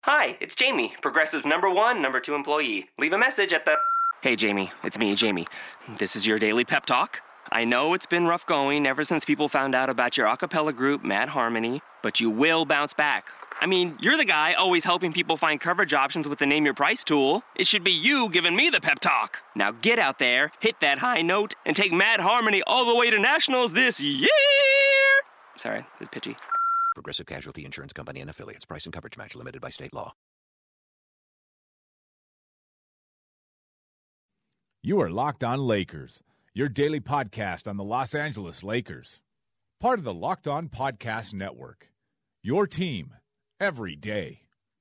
Hi, it's Jamie, Progressive's number 2 employee. Leave a message at the... Hey, Jamie, it's me, Jamie. This is your daily pep talk. I know it's been rough going ever since people found out about your a cappella group, Mad Harmony, but you will bounce back. I mean, you're the guy always helping people find coverage options with the Name Your Price tool. It should be you giving me the pep talk. Now get out there, hit that high note, and take Mad Harmony all the way to nationals this year! Sorry, it's pitchy. Progressive Casualty Insurance Company and Affiliates. Price and coverage match limited by state law. You are Locked On Lakers, your daily podcast on the Los Angeles Lakers. Part of the Locked On Podcast Network. Your team every day.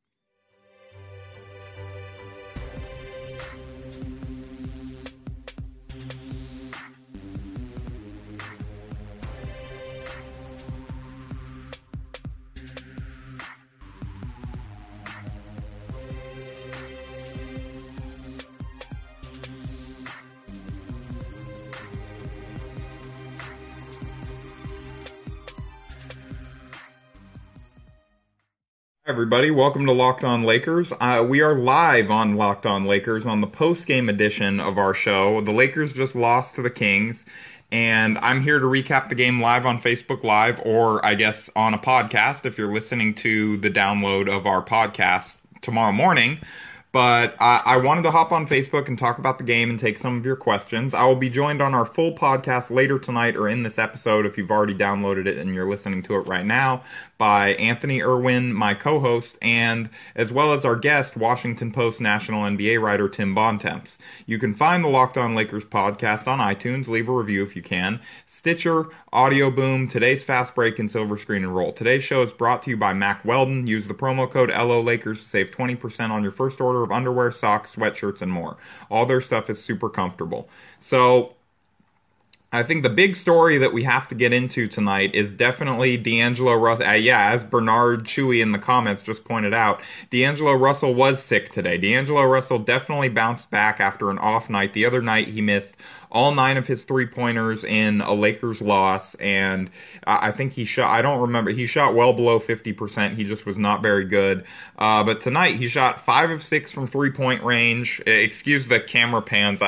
Hi everybody, welcome to Locked On Lakers. We are live on Locked On Lakers on the post-game edition of our show. The Lakers just lost to the Kings, and I'm here to recap the game live on Facebook Live, or I guess on a podcast if you're listening to the download of our podcast tomorrow morning. But I wanted to hop on Facebook and talk about the game and take some of your questions. I will be joined on our full podcast later tonight or in this episode if you've already downloaded it and you're listening to it right now by Anthony Irwin, my co-host, and as well as our guest, Washington Post national NBA writer Tim Bontemps. You can find the Locked On Lakers podcast on iTunes. Leave a review if you can. Stitcher, Audio Boom, Today's Fast Break, and Silver Screen and Roll. Today's show is brought to you by Mack Weldon. Use the promo code LOLakers to save 20% on your first order of underwear, socks, sweatshirts, and more. All their stuff is super comfortable. So I think the big story that we have to get into tonight is definitely D'Angelo Russell. As Bernard Chewy in the comments just pointed out, D'Angelo Russell was sick today. D'Angelo Russell definitely bounced back after an off night. The other night he missed all 9 of his three-pointers in a Lakers loss, and I think he shot, I don't remember, he shot well below 50%. He just was not very good. But tonight he shot 5 of 6 from three-point range. Excuse the camera pans.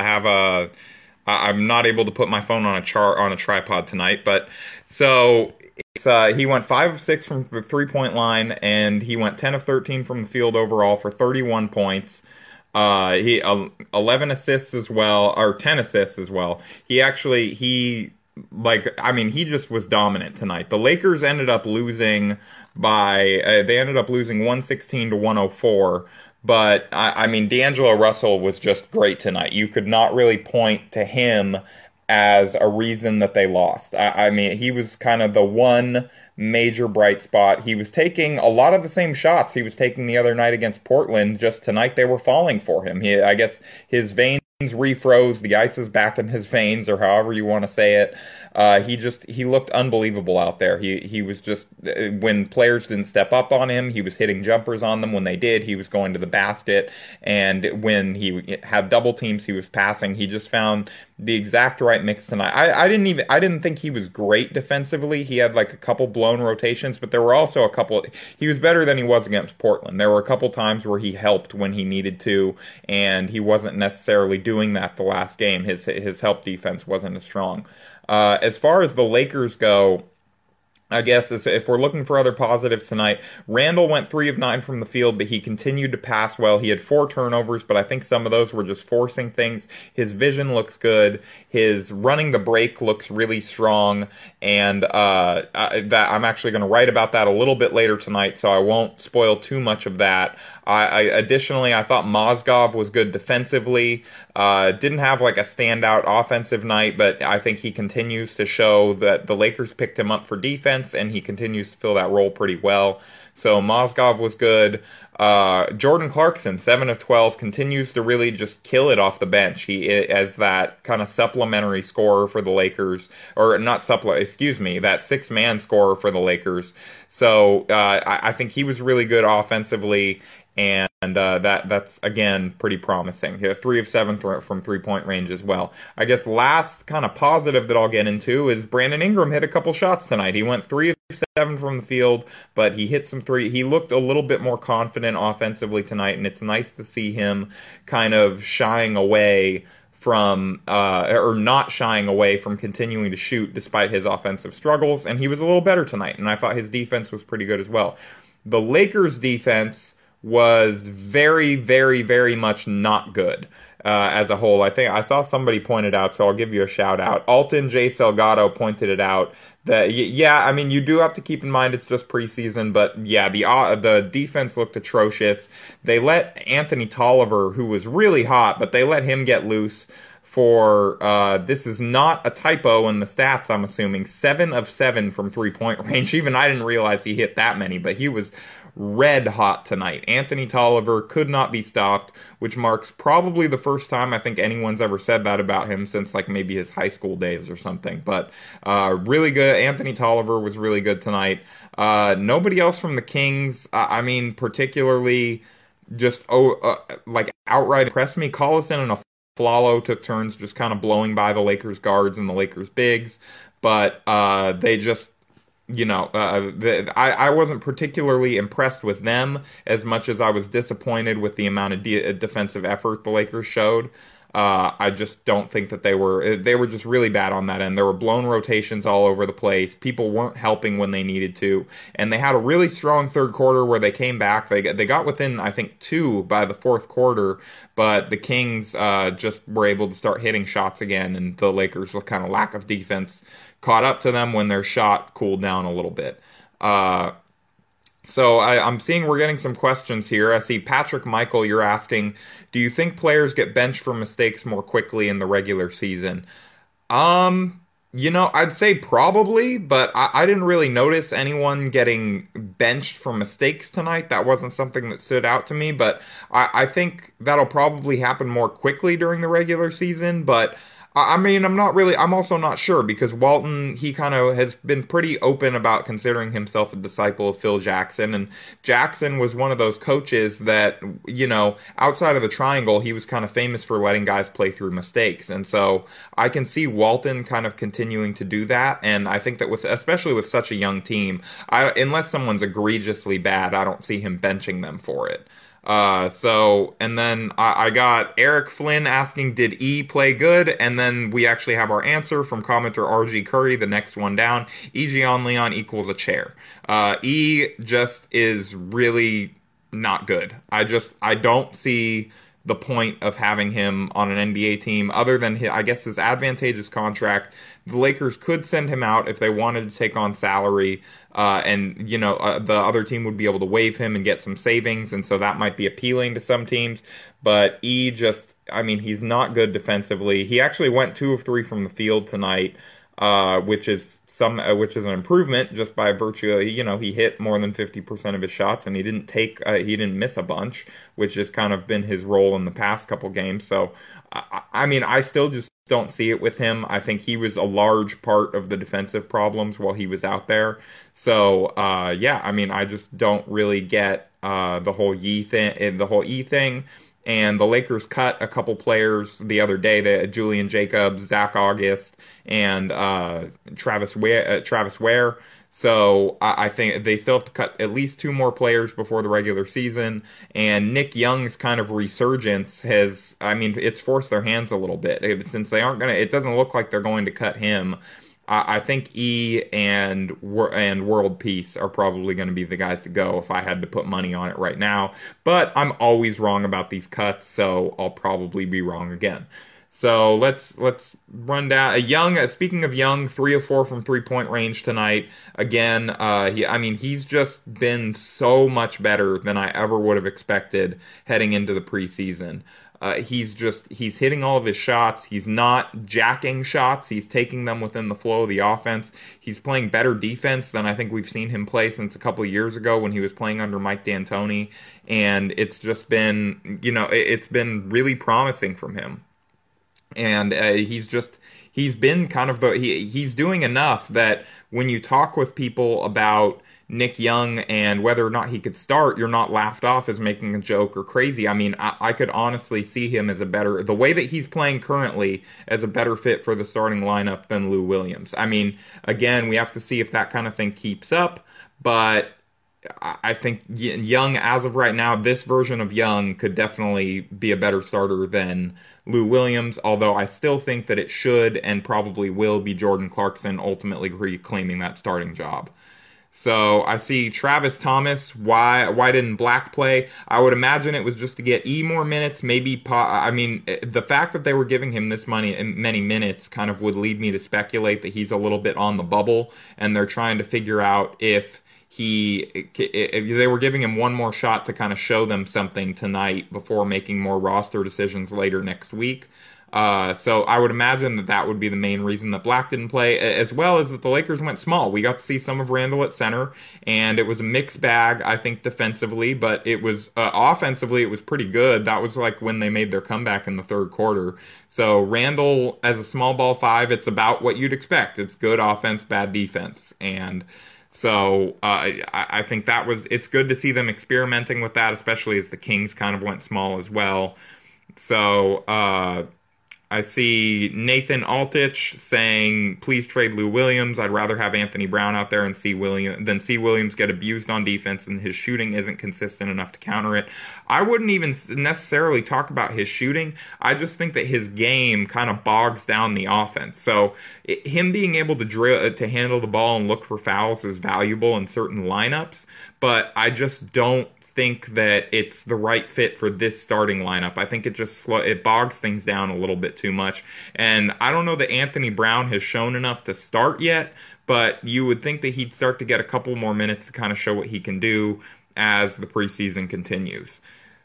I'm not able to put my phone on a tripod tonight, but so he went 5 of 6 from the 3-point line, and he went 10 of 13 from the field overall for 31 points. He 11 assists as well, or 10 assists as well. He just was dominant tonight. The Lakers ended up losing by 116 to 104. But, D'Angelo Russell was just great tonight. You could not really point to him as a reason that they lost. He was kind of the one major bright spot. He was taking a lot of the same shots he was taking the other night against Portland. Just tonight they were falling for him. I guess his veins refroze, the ice is back in his veins, or however you want to say it. He looked unbelievable out there. He was just, when players didn't step up on him, he was hitting jumpers on them. When they did, he was going to the basket, and when he had double teams, he was passing. He just found the exact right mix tonight. I didn't think he was great defensively. He had like a couple blown rotations, but there were also he was better than he was against Portland. There were a couple times where he helped when he needed to, and he wasn't necessarily doing that the last game. His help defense wasn't as strong. As far as the Lakers go, I guess if we're looking for other positives tonight, Randall went 3 of 9 from the field, but he continued to pass well. He had 4 turnovers, but I think some of those were just forcing things. His vision looks good. His running the break looks really strong, and that I'm actually going to write about that a little bit later tonight, so I won't spoil too much of that. Additionally, I thought Mozgov was good defensively. Didn't have like a standout offensive night, but I think he continues to show that the Lakers picked him up for defense, and he continues to fill that role pretty well. So Mozgov was good. Jordan Clarkson, 7 of 12, continues to really just kill it off the bench. He as that kind of supplementary scorer for the Lakers, or not that 6-man scorer for the Lakers. So I think he was really good offensively. And And that's, again, pretty promising. 3 of 7 from three-point range as well. I guess last kind of positive that I'll get into is Brandon Ingram hit a couple shots tonight. He went 3 of 7 from the field, but he hit some three. He looked a little bit more confident offensively tonight, and it's nice to see him kind of shying away from or not shying away from continuing to shoot despite his offensive struggles. And he was a little better tonight, and I thought his defense was pretty good as well. The Lakers' defense was very, very, very much not good as a whole. I think I saw somebody point it out, so I'll give you a shout out. Alton J. Salgado pointed it out that, yeah, I mean, you do have to keep in mind it's just preseason, but yeah, the defense looked atrocious. They let Anthony Tolliver, who was really hot, but they let him get loose for, this is not a typo in the stats, I'm assuming, 7 of 7 from three-point range. Even I didn't realize he hit that many, but he was red hot tonight. Anthony Tolliver could not be stopped, which marks probably the first time I think anyone's ever said that about him since like maybe his high school days or something. But really good. Anthony Tolliver was really good tonight. Nobody else from the Kings, I mean, particularly just like outright impressed me. Collison and Afflalo took turns just kind of blowing by the Lakers guards and the Lakers bigs, but they just, you know, I wasn't particularly impressed with them as much as I was disappointed with the amount of defensive effort the Lakers showed. I just don't think that they were just really bad on that end. There were blown rotations all over the place. People weren't helping when they needed to, and they had a really strong third quarter where they came back. They got within, I think, 2 by the fourth quarter, but the Kings just were able to start hitting shots again, and the Lakers, with kind of lack of defense, caught up to them when their shot cooled down a little bit. So I'm seeing we're getting some questions here. I see Patrick Michael, you're asking, do you think players get benched for mistakes more quickly in the regular season? You know, I'd say probably, but I didn't really notice anyone getting benched for mistakes tonight. That wasn't something that stood out to me, but I think that'll probably happen more quickly during the regular season, but I mean, I'm also not sure, because Walton, he kind of has been pretty open about considering himself a disciple of Phil Jackson, and Jackson was one of those coaches that, you know, outside of the triangle, he was kind of famous for letting guys play through mistakes, and so I can see Walton kind of continuing to do that, and I think that especially with such a young team, unless someone's egregiously bad, I don't see him benching them for it. And then I got Eric Flynn asking, did E play good? And then we actually have our answer from commenter RG Curry, the next one down. Ejon Leon equals a chair. E just is really not good. I don't see the point of having him on an NBA team other than his advantageous contract. The Lakers could send him out if they wanted to take on salary, and you know, the other team would be able to waive him and get some savings, and so that might be appealing to some teams. But he's not good defensively. He actually went 2 of 3 from the field tonight, which is an improvement just by virtue of, you know, he hit more than 50% of his shots, and he didn't miss a bunch, which has kind of been his role in the past couple games. So, I still just don't see it with him. I think he was a large part of the defensive problems while he was out there. So, I just don't really get the whole E thing. And the Lakers cut a couple players the other day, Julian Jacobs, Zach August, and Travis Ware. So I think they still have to cut at least 2 more players before the regular season. And Nick Young's kind of resurgence it's forced their hands a little bit. Since it doesn't look like they're going to cut him. I think E and World Peace are probably going to be the guys to go if I had to put money on it right now. But I'm always wrong about these cuts, so I'll probably be wrong again. So let's run down Young. Speaking of Young, 3 of 4 from three-point range tonight. Again, he's just been so much better than I ever would have expected heading into the preseason. He's hitting all of his shots. He's not jacking shots. He's taking them within the flow of the offense. He's playing better defense than I think we've seen him play since a couple of years ago when he was playing under Mike D'Antoni. And it's just been, it's been really promising from him. And he's been kind of he's doing enough that when you talk with people about Nick Young and whether or not he could start, you're not laughed off as making a joke or crazy. I mean, I could honestly see him as the way that he's playing currently, as a better fit for the starting lineup than Lou Williams. I mean, again, we have to see if that kind of thing keeps up, but I think Young, as of right now, this version of Young could definitely be a better starter than Lou Williams, although I still think that it should and probably will be Jordan Clarkson ultimately reclaiming that starting job. So I see Travis Thomas. Why didn't Black play? I would imagine it was just to get E more minutes. Maybe, I mean, the fact that they were giving him this many minutes kind of would lead me to speculate that he's a little bit on the bubble, and they're trying to figure out if they were giving him one more shot to kind of show them something tonight before making more roster decisions later next week. So I would imagine that would be the main reason that Black didn't play, as well as that the Lakers went small. We got to see some of Randall at center, and it was a mixed bag, I think, defensively, but it was offensively, it was pretty good. That was like when they made their comeback in the third quarter. So Randall as a small ball five, it's about what you'd expect. It's good offense, bad defense, and so I think it's good to see them experimenting with that, especially as the Kings kind of went small as well. So I see Nathan Altich saying, please trade Lou Williams. I'd rather have Anthony Brown out there than see Williams get abused on defense, and his shooting isn't consistent enough to counter it. I wouldn't even necessarily talk about his shooting. I just think that his game kind of bogs down the offense. So him being able to handle the ball and look for fouls is valuable in certain lineups, but I just don't think that it's the right fit for this starting lineup. I think it bogs things down a little bit too much. And I don't know that Anthony Brown has shown enough to start yet, but you would think that he'd start to get a couple more minutes to kind of show what he can do as the preseason continues.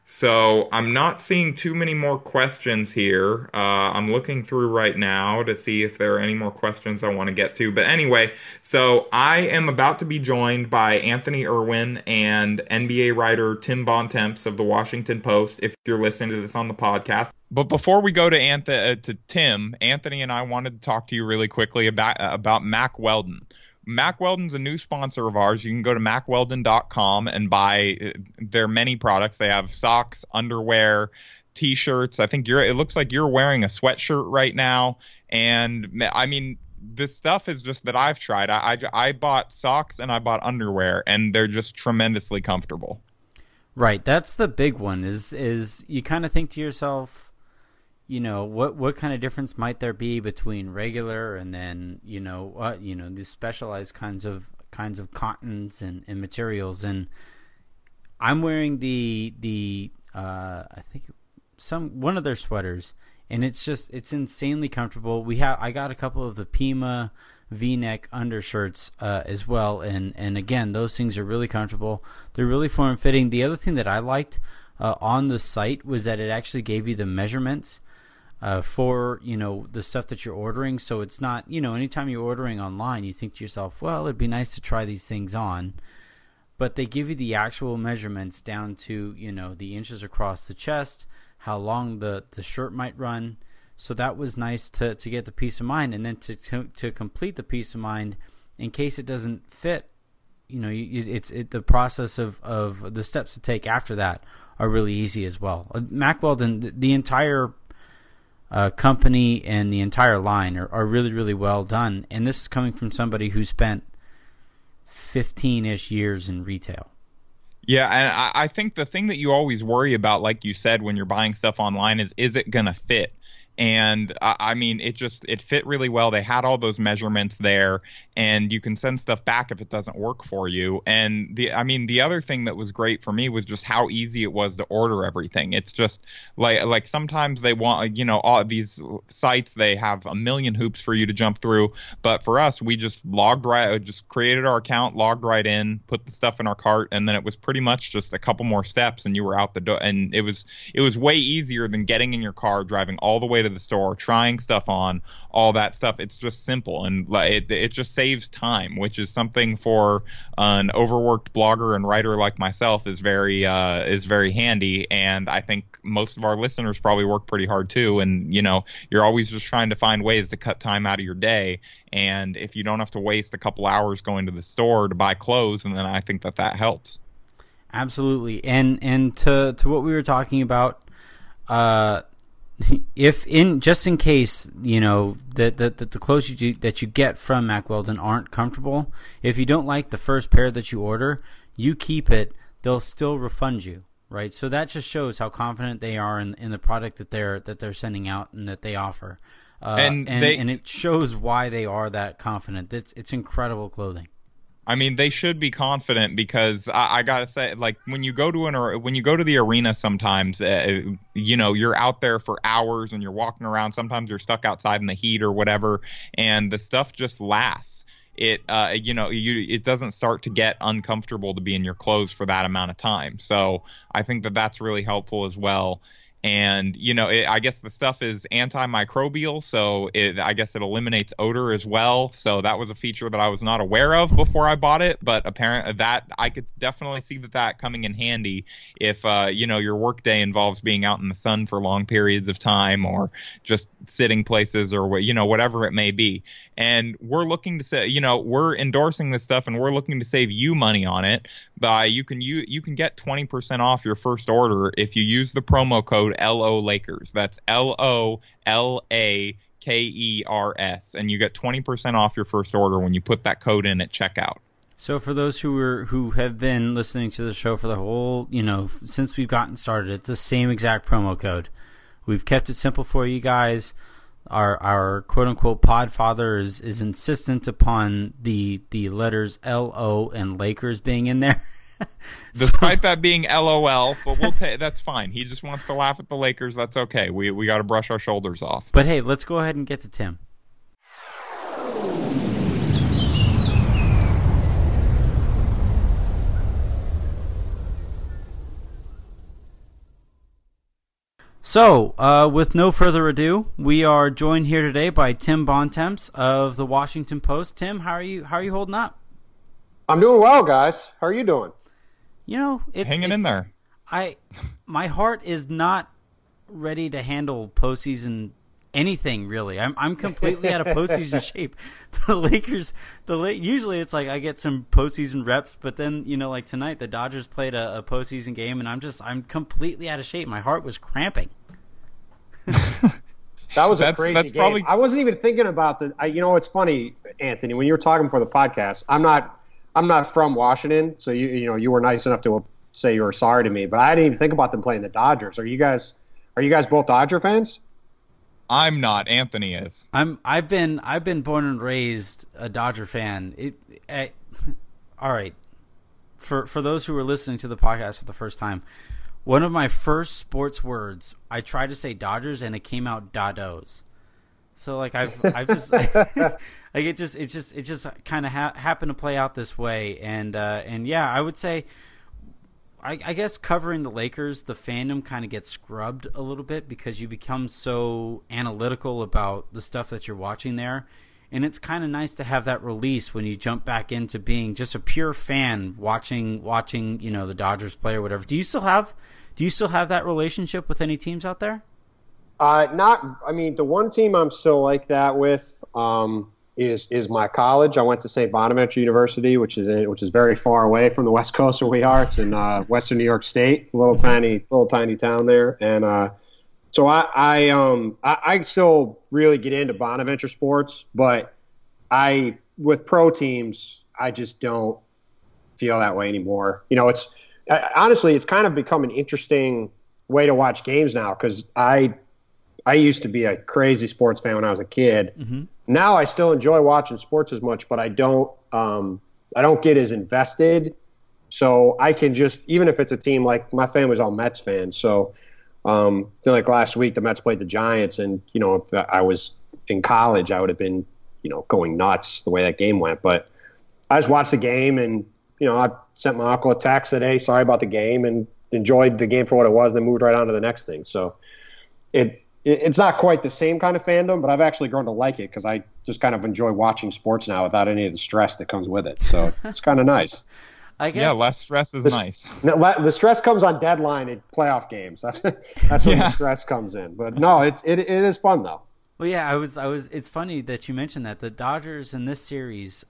So I'm not seeing too many more questions here. I'm looking through right now to see if there are any more questions I want to get to. But anyway, so I am about to be joined by Anthony Irwin and NBA writer Tim Bontemps of the Washington Post, if you're listening to this on the podcast. But before we go to Tim, Anthony and I wanted to talk to you really quickly about Mack Weldon. Mack Weldon's a new sponsor of ours. You can go to mackweldon.com and buy their many products. They have socks, underwear, T-shirts. I think it looks like you're wearing a sweatshirt right now. And I mean, this stuff is just that I've tried. I bought socks and I bought underwear, and they're just tremendously comfortable. Right. That's the big one is you kind of think to yourself, you know, what kind of difference might there be between regular and then, these specialized kinds of cottons and materials. And I'm wearing the I think one of their sweaters, and it's insanely comfortable. I got a couple of the Pima V-neck undershirts as well, and again, those things are really comfortable. They're really form-fitting. The other thing that I liked on the site was that it actually gave you the measurements for the stuff that you're ordering. So it's not, anytime you're ordering online, you think to yourself, well, it'd be nice to try these things on, but they give you the actual measurements down to the inches across the chest, how long the shirt might run. So that was nice to get the peace of mind, and then to complete the peace of mind in case it doesn't fit. The process of the steps to take after that are really easy as well. Mack Weldon, the entire company and the entire line are really, really well done. And this is coming from somebody who spent 15-ish years in retail. Yeah, and I think the thing that you always worry about, like you said, when you're buying stuff online is it going to fit? And I mean, it fit really well. They had all those measurements there, and you can send stuff back if it doesn't work for you. And the other thing that was great for me was just how easy it was to order everything. It's just like sometimes they want, all these sites, they have a million hoops for you to jump through. But for us, we just just created our account, logged right in, put the stuff in our cart, and then it was pretty much just a couple more steps and you were out the door. And it was way easier than getting in your car, driving all the way to to the store, trying stuff on, all that stuff. It's just simple, and it just saves time, which is something for an overworked blogger and writer like myself is very handy. And I think most of our listeners probably work pretty hard too. And you're always just trying to find ways to cut time out of your day. And if you don't have to waste a couple hours going to the store to buy clothes, and then I think that helps. Absolutely. And to what we were talking about, if just in case that the clothes that you get from Mack Weldon aren't comfortable, if you don't like the first pair that you order, you keep it, they'll still refund you, right? So that just shows how confident they are in the product that they're sending out and that they offer, and it shows why they are that confident. It's incredible clothing. I mean, they should be confident, because I gotta say, like, when you go to the arena, sometimes you're out there for hours and you're walking around. Sometimes you're stuck outside in the heat or whatever, and the stuff just lasts. It doesn't start to get uncomfortable to be in your clothes for that amount of time. So I think that's really helpful as well. And, I guess the stuff is antimicrobial, so I guess it eliminates odor as well. So that was a feature that I was not aware of before I bought it, but apparently that I could definitely see that coming in handy if, your workday involves being out in the sun for long periods of time, or just sitting places, or, whatever it may be. And we're looking to say, we're endorsing this stuff, and we're looking to save you money on it by you can get 20% off your first order if you use the promo code LO Lakers. That's LOLAKERS, and you get 20% off your first order when you put that code in at checkout. So for those who have been listening to the show for the whole, since we've gotten started, it's the same exact promo code. We've kept it simple for you guys. Our quote-unquote podfather is insistent upon the letters LO and Lakers being in there. Despite that being LOL, but that's fine. He just wants to laugh at the Lakers. That's okay. We got to brush our shoulders off. But hey, let's go ahead and get to Tim. So, with no further ado, we are joined here today by Tim Bontemps of the Washington Post. Tim, how are you holding up? I'm doing well, guys. How are you doing? It's hanging in there. My heart is not ready to handle postseason anything, really. I'm completely out of postseason shape. The Lakers, usually it's like I get some postseason reps, but then like tonight the Dodgers played a postseason game, and I'm completely out of shape. My heart was cramping. That was a crazy game. Probably... I wasn't even thinking about it's funny, Anthony, when you were talking before the podcast. I'm not from Washington, so you were nice enough to say you were sorry to me, but I didn't even think about them playing the Dodgers. Are you guys both Dodger fans? I'm not. Anthony is. I've been born and raised a Dodger fan. All right. For those who are listening to the podcast for the first time, one of my first sports words, I tried to say Dodgers and it came out Dados. So like I've just like it just kind of happened to play out this way, and yeah, I would say I guess covering the Lakers, the fandom kind of gets scrubbed a little bit because you become so analytical about the stuff that you're watching there, and it's kind of nice to have that release when you jump back into being just a pure fan watching the Dodgers play or whatever. Do you still have that relationship with any teams out there? The one team I'm still like that with is my college. I went to St. Bonaventure University, which is very far away from the West Coast where we are. It's in Western New York State, little tiny town there, and so I still really get into Bonaventure sports, but with pro teams I just don't feel that way anymore. Honestly, it's kind of become an interesting way to watch games now, because I used to be a crazy sports fan when I was a kid. Mm-hmm. Now I still enjoy watching sports as much, but I don't get as invested. So I can just, even if it's a team, like my family's all Mets fans. So like last week the Mets played the Giants, and if I was in college I would have been going nuts the way that game went. But I just watched the game, and I sent my uncle a text that, hey, sorry about the game, and enjoyed the game for what it was, and then moved right on to the next thing. So it's not quite the same kind of fandom, but I've actually grown to like it because I just kind of enjoy watching sports now without any of the stress that comes with it. So it's kind of nice. I guess. Yeah, less stress is nice. The stress comes on deadline at playoff games. That's when the stress comes in. But no, it is fun though. Well, yeah, I was. It's funny that you mentioned that the Dodgers in this series,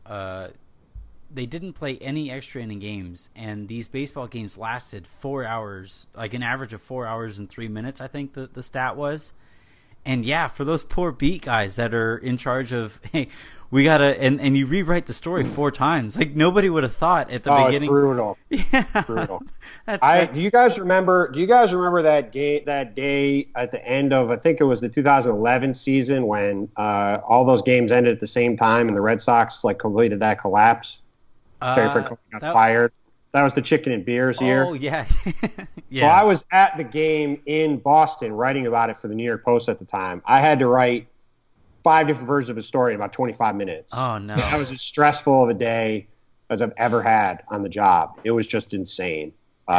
they didn't play any extra inning games, and these baseball games lasted 4 hours, like an average of 4 hours and 3 minutes. I think the stat was. And yeah, for those poor beat guys that are in charge of, hey, we gotta, and you rewrite the story 4 times. Like nobody would have thought at the beginning. It's brutal. Yeah, brutal. That's do you guys remember that day at the end of, I think it was the 2011 season when all those games ended at the same time and the Red Sox like completed that collapse? Terry Francona got fired. That was the chicken and beers year. Oh yeah. Yeah. So I was at the game in Boston writing about it for the New York Post at the time. I had to write 5 different versions of a story in about 25 minutes. Oh, no. That was as stressful of a day as I've ever had on the job. It was just insane.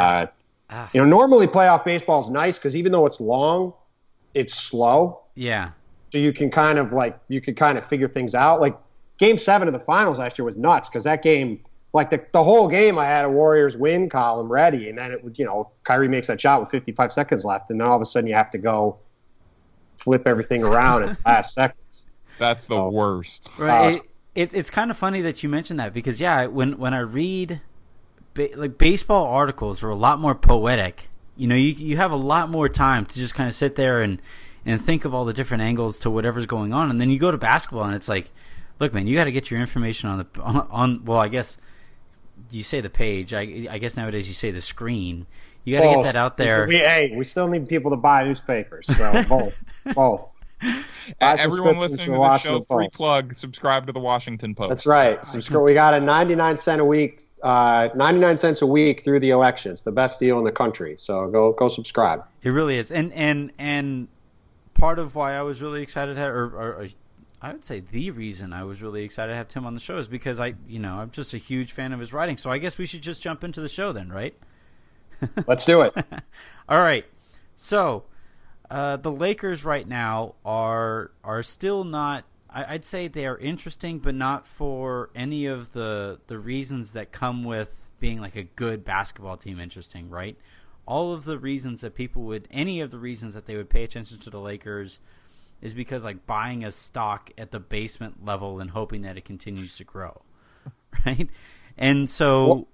Normally playoff baseball is nice because even though it's long, it's slow. Yeah. So you can kind of figure things out. Like Game 7 of the finals last year was nuts because that game, like the whole game, I had a Warriors win column ready, and then it would, Kyrie makes that shot with 55 seconds left, and then all of a sudden you have to go flip everything around in the last seconds. That's the worst. Right. It's kind of funny that you mentioned that because when I read like baseball articles are a lot more poetic. You have a lot more time to just kind of sit there and think of all the different angles to whatever's going on, and then you go to basketball and it's like, look, man, you got to get your information on well, I guess. You say the page. I guess nowadays you say the screen. You got to get that out there. We still need people to buy newspapers. So both. Everyone listening to the show, free plug, subscribe to the Washington Post. That's right. We got a 99 cents a week. 99 cents a week through the election. It's the best deal in the country. So go subscribe. It really is. And part of why I was really excited or I would say the reason I was really excited to have Tim on the show is because I'm just a huge fan of his writing. So I guess we should just jump into the show then, right? Let's do it. All right. So the Lakers right now are still not. I'd say they are interesting, but not for any of the reasons that come with being like a good basketball team interesting, right? All of the reasons that any of the reasons that they would pay attention to the Lakers is because like buying a stock at the basement level and hoping that it continues to grow, right? And so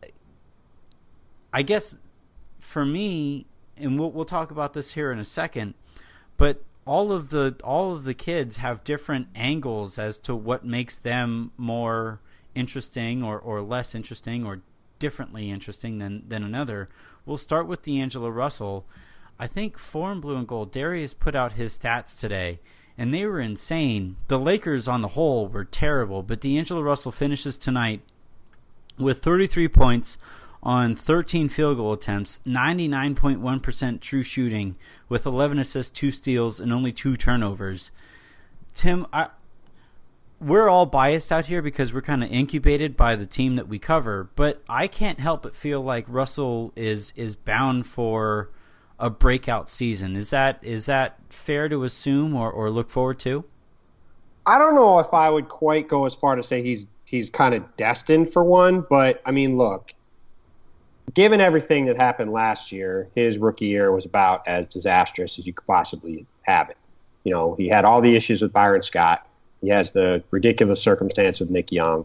I guess for me, and we'll talk about this here in a second, but all of the kids have different angles as to what makes them more interesting or less interesting or differently interesting than another. We'll start with D'Angelo Russell. I think Foreign Blue and Gold, Darius put out his stats today, and they were insane. The Lakers on the whole were terrible, but D'Angelo Russell finishes tonight with 33 points on 13 field goal attempts, 99.1% true shooting, with 11 assists, 2 steals, and only 2 turnovers. Tim, we're all biased out here because we're kind of incubated by the team that we cover, but I can't help but feel like Russell is bound for a breakout season. Is that fair to assume or look forward to? I don't know if I would quite go as far to say he's kind of destined for one, but I mean, look, given everything that happened last year, his rookie year was about as disastrous as you could possibly have it. He had all the issues with Byron Scott. He has the ridiculous circumstance with Nick Young.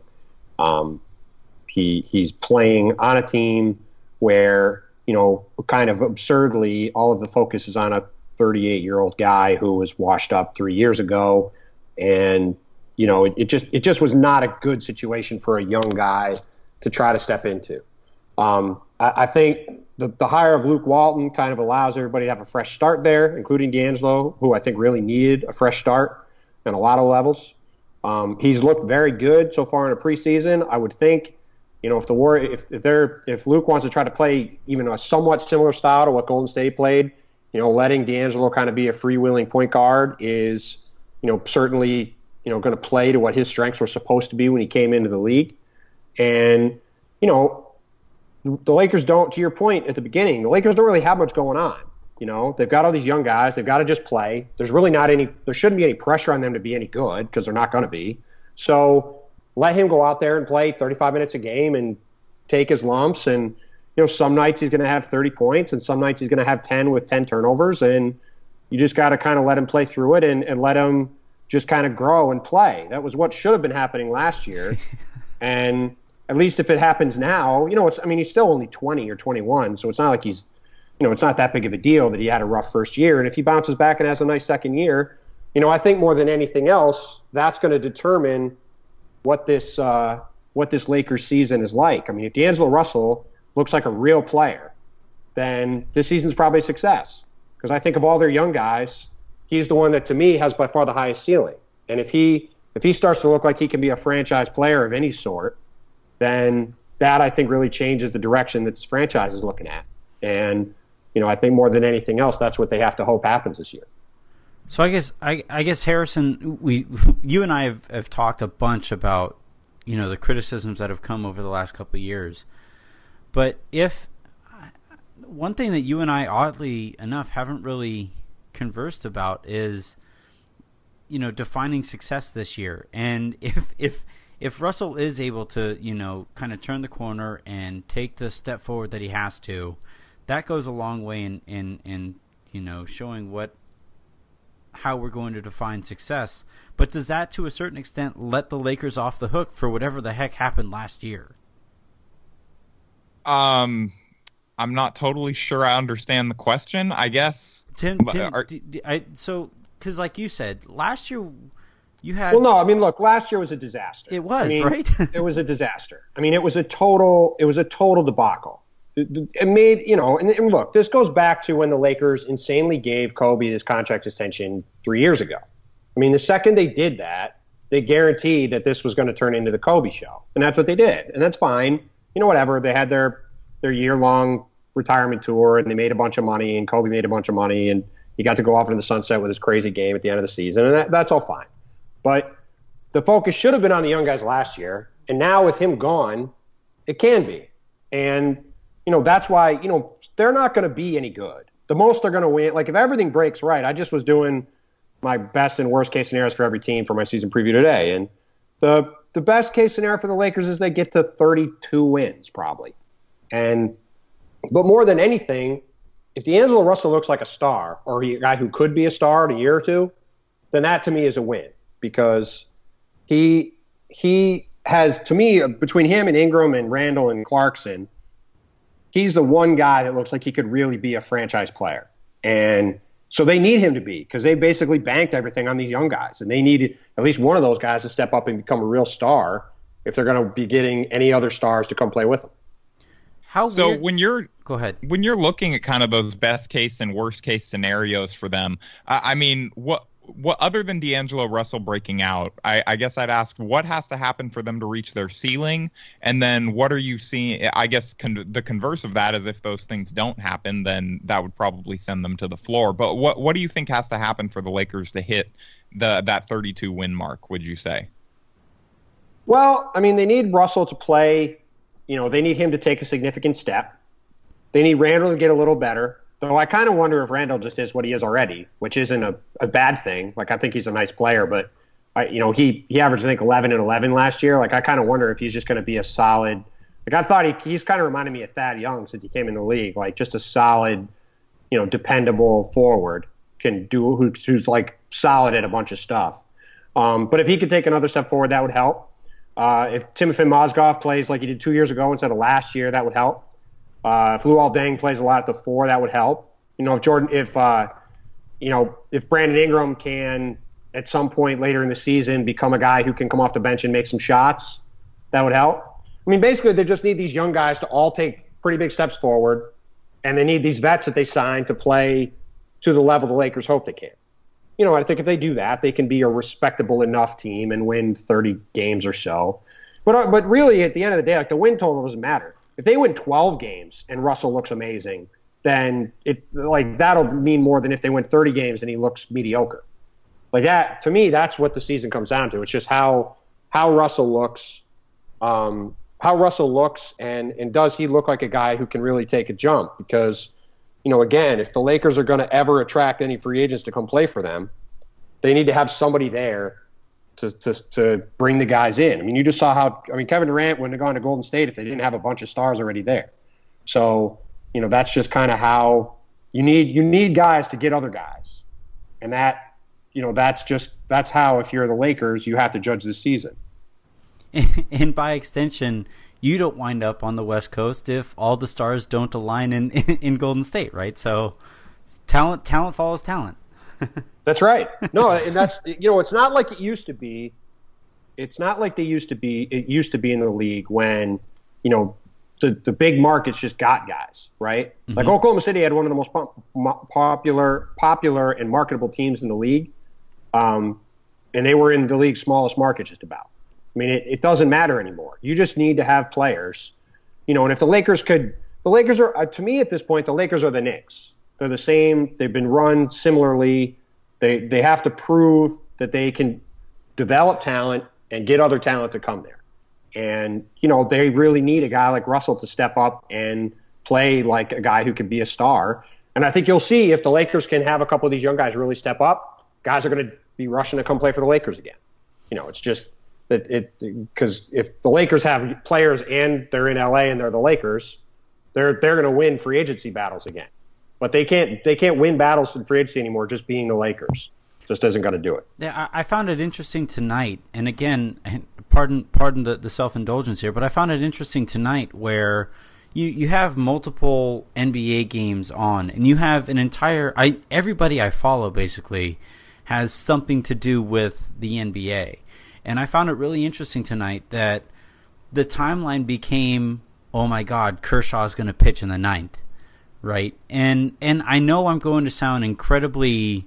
He's playing on a team where, kind of absurdly, all of the focus is on a 38-year-old guy who was washed up 3 years ago. And, it just was not a good situation for a young guy to try to step into. I think the hire of Luke Walton kind of allows everybody to have a fresh start there, including D'Angelo, who I think really needed a fresh start on a lot of levels. He's looked very good so far in the preseason. I would think, if Luke wants to try to play even a somewhat similar style to what Golden State played, letting D'Angelo kind of be a freewheeling point guard is, certainly, going to play to what his strengths were supposed to be when he came into the league. And, the Lakers don't, to your point at the beginning, the Lakers don't really have much going on. You know, they've got all these young guys. They've got to just play. There shouldn't be any pressure on them to be any good because they're not going to be. So let him go out there and play 35 minutes a game and take his lumps. And, some nights he's going to have 30 points and some nights he's going to have 10 with 10 turnovers. And you just got to kind of let him play through it and let him just kind of grow and play. That was what should have been happening last year. And at least if it happens now, he's still only 20 or 21. So it's not like he's, it's not that big of a deal that he had a rough first year. And if he bounces back and has a nice second year, I think more than anything else, that's going to determine what this Lakers season is like. I mean, if D'Angelo Russell looks like a real player, then this season's probably a success. Because I think of all their young guys, he's the one that to me has by far the highest ceiling. And if he starts to look like he can be a franchise player of any sort, then that I think really changes the direction that this franchise is looking at. And I think more than anything else, that's what they have to hope happens this year. So I guess Harrison, you and I have talked a bunch about the criticisms that have come over the last couple of years. But if one thing that you and I, oddly enough, haven't really conversed about is defining success this year. And if Russell is able to kind of turn the corner and take the step forward that he has to, that goes a long way in showing how we're going to define success. But does that, to a certain extent, let the Lakers off the hook for whatever the heck happened last year? I'm not totally sure I understand the question. I guess Tim, because like you said, last year you had. Well, no, I mean, look, last year was a disaster. It was, right? It was a disaster. I mean, it was a total debacle. It made, and look, this goes back to when the Lakers insanely gave Kobe this contract extension 3 years ago. I mean, the second they did that, they guaranteed that this was going to turn into the Kobe show. And that's what they did. And that's fine. Whatever. They had their year-long retirement tour, and they made a bunch of money, and Kobe made a bunch of money, and he got to go off into the sunset with his crazy game at the end of the season. And that's all fine. But the focus should have been on the young guys last year. And now with him gone, it can be. And that's why, they're not going to be any good. The most they're going to win, like if everything breaks right, I just was doing my best and worst case scenarios for every team for my season preview today. And the best case scenario for the Lakers is they get to 32 wins probably. But more than anything, if D'Angelo Russell looks like a star or a guy who could be a star in a year or two, then that to me is a win because he has, to me, between him and Ingram and Randall and Clarkson, he's the one guy that looks like he could really be a franchise player. And so they need him to be because they basically banked everything on these young guys. And they need at least one of those guys to step up and become a real star if they're going to be getting any other stars to come play with them. Go ahead. When you're looking at kind of those best case and worst case scenarios for them, I mean, what other than D'Angelo Russell breaking out, I guess I'd ask what has to happen for them to reach their ceiling, and then what are you seeing? I guess the converse of that is if those things don't happen, then that would probably send them to the floor. But what do you think has to happen for the Lakers to hit that 32 win mark? Would you say? Well, I mean, they need Russell to play. They need him to take a significant step. They need Randall to get a little better. Though I kind of wonder if Randall just is what he is already, which isn't a bad thing. Like, I think he's a nice player, but he averaged, I think, 11 and 11 last year. Like, I kind of wonder if he's just going to be a solid. Like, I thought he's kind of reminded me of Thad Young since he came in the league. Like, just a solid, dependable forward who's like solid at a bunch of stuff. But if he could take another step forward, that would help. If Timofey Mozgov plays like he did 2 years ago instead of last year, that would help. If Luol Deng plays a lot at the 4, that would help. If Brandon Ingram can at some point later in the season become a guy who can come off the bench and make some shots, that would help. I mean, basically, they just need these young guys to all take pretty big steps forward, and they need these vets that they sign to play to the level the Lakers hope they can. I think if they do that, they can be a respectable enough team and win 30 games or so. But really, at the end of the day, like, the win total doesn't matter. If they win 12 games and Russell looks amazing, then that'll mean more than if they win 30 games and he looks mediocre. Like that, to me, that's what the season comes down to. It's just how Russell looks, and does he look like a guy who can really take a jump? Because again, if the Lakers are going to ever attract any free agents to come play for them, they need to have somebody there to bring the guys in. I mean, you just saw how Kevin Durant wouldn't have gone to Golden State if they didn't have a bunch of stars already there. So, that's just kind of how you need guys to get other guys. And that's how, if you're the Lakers, you have to judge the season. And by extension, you don't wind up on the West Coast if all the stars don't align in Golden State, right? So talent follows talent. That's right. No, and that's, it's not like it used to be. It's not like it used to be in the league when, the big markets just got guys, right? Mm-hmm. Like Oklahoma City had one of the most popular and marketable teams in the league. And they were in the league's smallest market just about. I mean, it doesn't matter anymore. You just need to have players, and if the Lakers are, to me at this point, the Lakers are the Knicks. They're the same. They've been run similarly. They have to prove that they can develop talent and get other talent to come there. And, they really need a guy like Russell to step up and play like a guy who can be a star. And I think you'll see if the Lakers can have a couple of these young guys really step up, guys are going to be rushing to come play for the Lakers again. It's just because if the Lakers have players and they're in LA and they're the Lakers, they're going to win free agency battles again. But they can't win battles in free agency anymore just being the Lakers. Just isn't going to do it. Yeah, I found it interesting tonight, and again, pardon the self-indulgence here, but I found it interesting tonight where you have multiple NBA games on, and you have an entire everybody I follow basically has something to do with the NBA. And I found it really interesting tonight that the timeline became, oh my God, Kershaw's going to pitch in the ninth, right? And I know I'm going to sound incredibly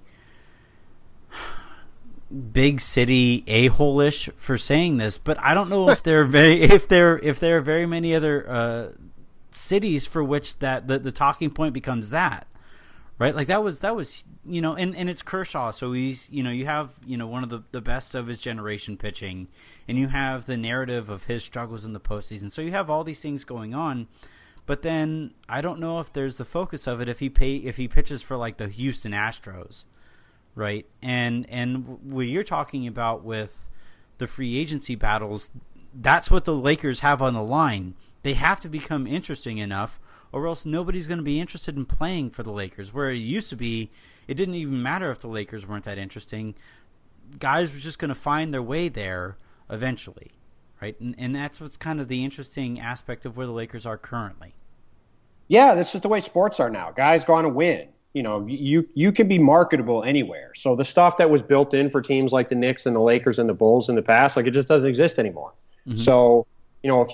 big city a-hole-ish for saying this, but I don't know if there are very many other cities for which that the talking point becomes that. Right, like that was and it's Kershaw, so he's you have one of the best of his generation pitching, and you have the narrative of his struggles in the postseason, so you have all these things going on, but then I don't know if there's the focus of it if he pitches for like the Houston Astros, right, and what you're talking about with the free agency battles, that's what the Lakers have on the line. They have to become interesting enough, or else nobody's going to be interested in playing for the Lakers. Where it used to be, it didn't even matter if the Lakers weren't that interesting. Guys were just going to find their way there eventually, right? And that's what's kind of the interesting aspect of where the Lakers are currently. Yeah, that's just the way sports are now. Guys go on to win. You can be marketable anywhere. So the stuff that was built in for teams like the Knicks and the Lakers and the Bulls in the past, like it just doesn't exist anymore. Mm-hmm. So, if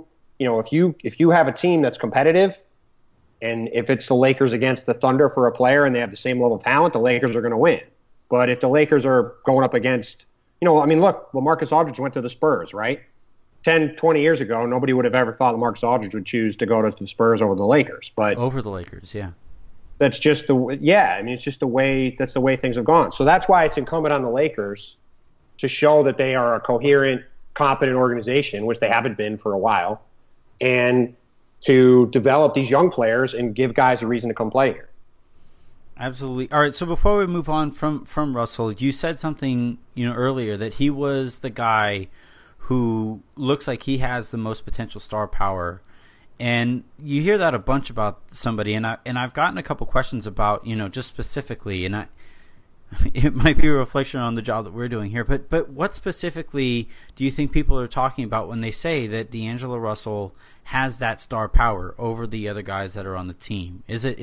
you have a team that's competitive, and if it's the Lakers against the Thunder for a player and they have the same level of talent, the Lakers are going to win. But if the Lakers are going up against, look, LaMarcus Aldridge went to the Spurs, right? 10, 20 years ago, nobody would have ever thought LaMarcus Aldridge would choose to go to the Spurs over the Lakers. But over the Lakers, yeah. That's just it's just the way things have gone. So that's why it's incumbent on the Lakers to show that they are a coherent, competent organization, which they haven't been for a while, and to develop these young players and give guys a reason to come play here. Absolutely. All right, so before we move on from Russell, you said something earlier that he was the guy who looks like he has the most potential star power. And you hear that a bunch about somebody, and I've gotten a couple questions about, just specifically, and it might be a reflection on the job that we're doing here, but what specifically do you think people are talking about when they say that D'Angelo Russell has that star power over the other guys that are on the team? Is it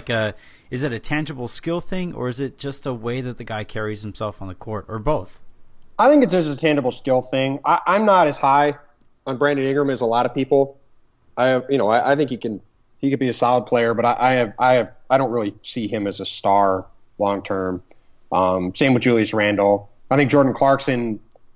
a tangible skill thing, or is it just a way that the guy carries himself on the court, or both? I think it's just a tangible skill thing. I'm not as high on Brandon Ingram as a lot of people. I think he could be a solid player, but I don't really see him as a star long term. Same with Julius Randle. I think Jordan Clarkson,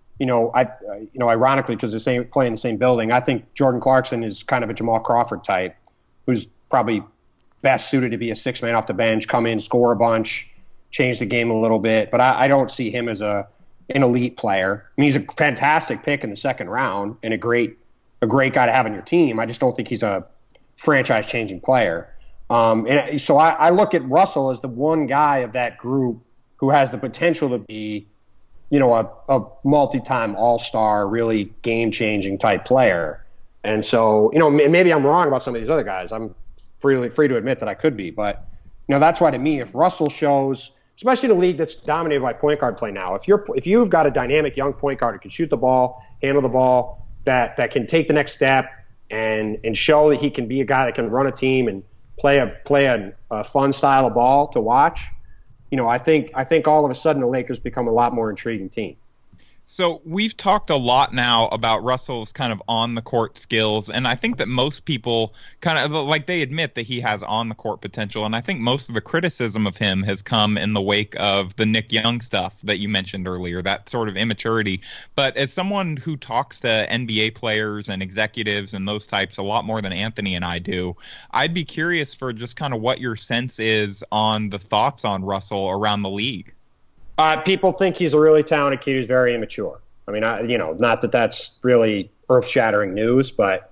ironically, because they're playing in the same building, I think Jordan Clarkson is kind of a Jamal Crawford type, who's probably best suited to be a six-man off the bench, come in, score a bunch, change the game a little bit. But I don't see him as an elite player. I mean, he's a fantastic pick in the second round and a great guy to have on your team. I just don't think he's a franchise-changing player. And so I look at Russell as the one guy of that group who has the potential to be, a multi-time all-star, really game-changing type player. And so, maybe I'm wrong about some of these other guys. I'm free to admit that I could be. But, that's why to me, if Russell shows, especially in a league that's dominated by point guard play now, if you've got a dynamic young point guard who can shoot the ball, handle the ball, that can take the next step and show that he can be a guy that can run a team and play a fun style of ball to watch, I think all of a sudden the Lakers become a lot more intriguing team. So we've talked a lot now about Russell's kind of on-the-court skills, and I think that most people kind of, like, they admit that he has on-the-court potential, and I think most of the criticism of him has come in the wake of the Nick Young stuff that you mentioned earlier, that sort of immaturity. But as someone who talks to NBA players and executives and those types a lot more than Anthony and I do, I'd be curious for just kind of what your sense is on the thoughts on Russell around the league. People think he's a really talented kid who's very immature. I mean, not that that's really earth-shattering news, but,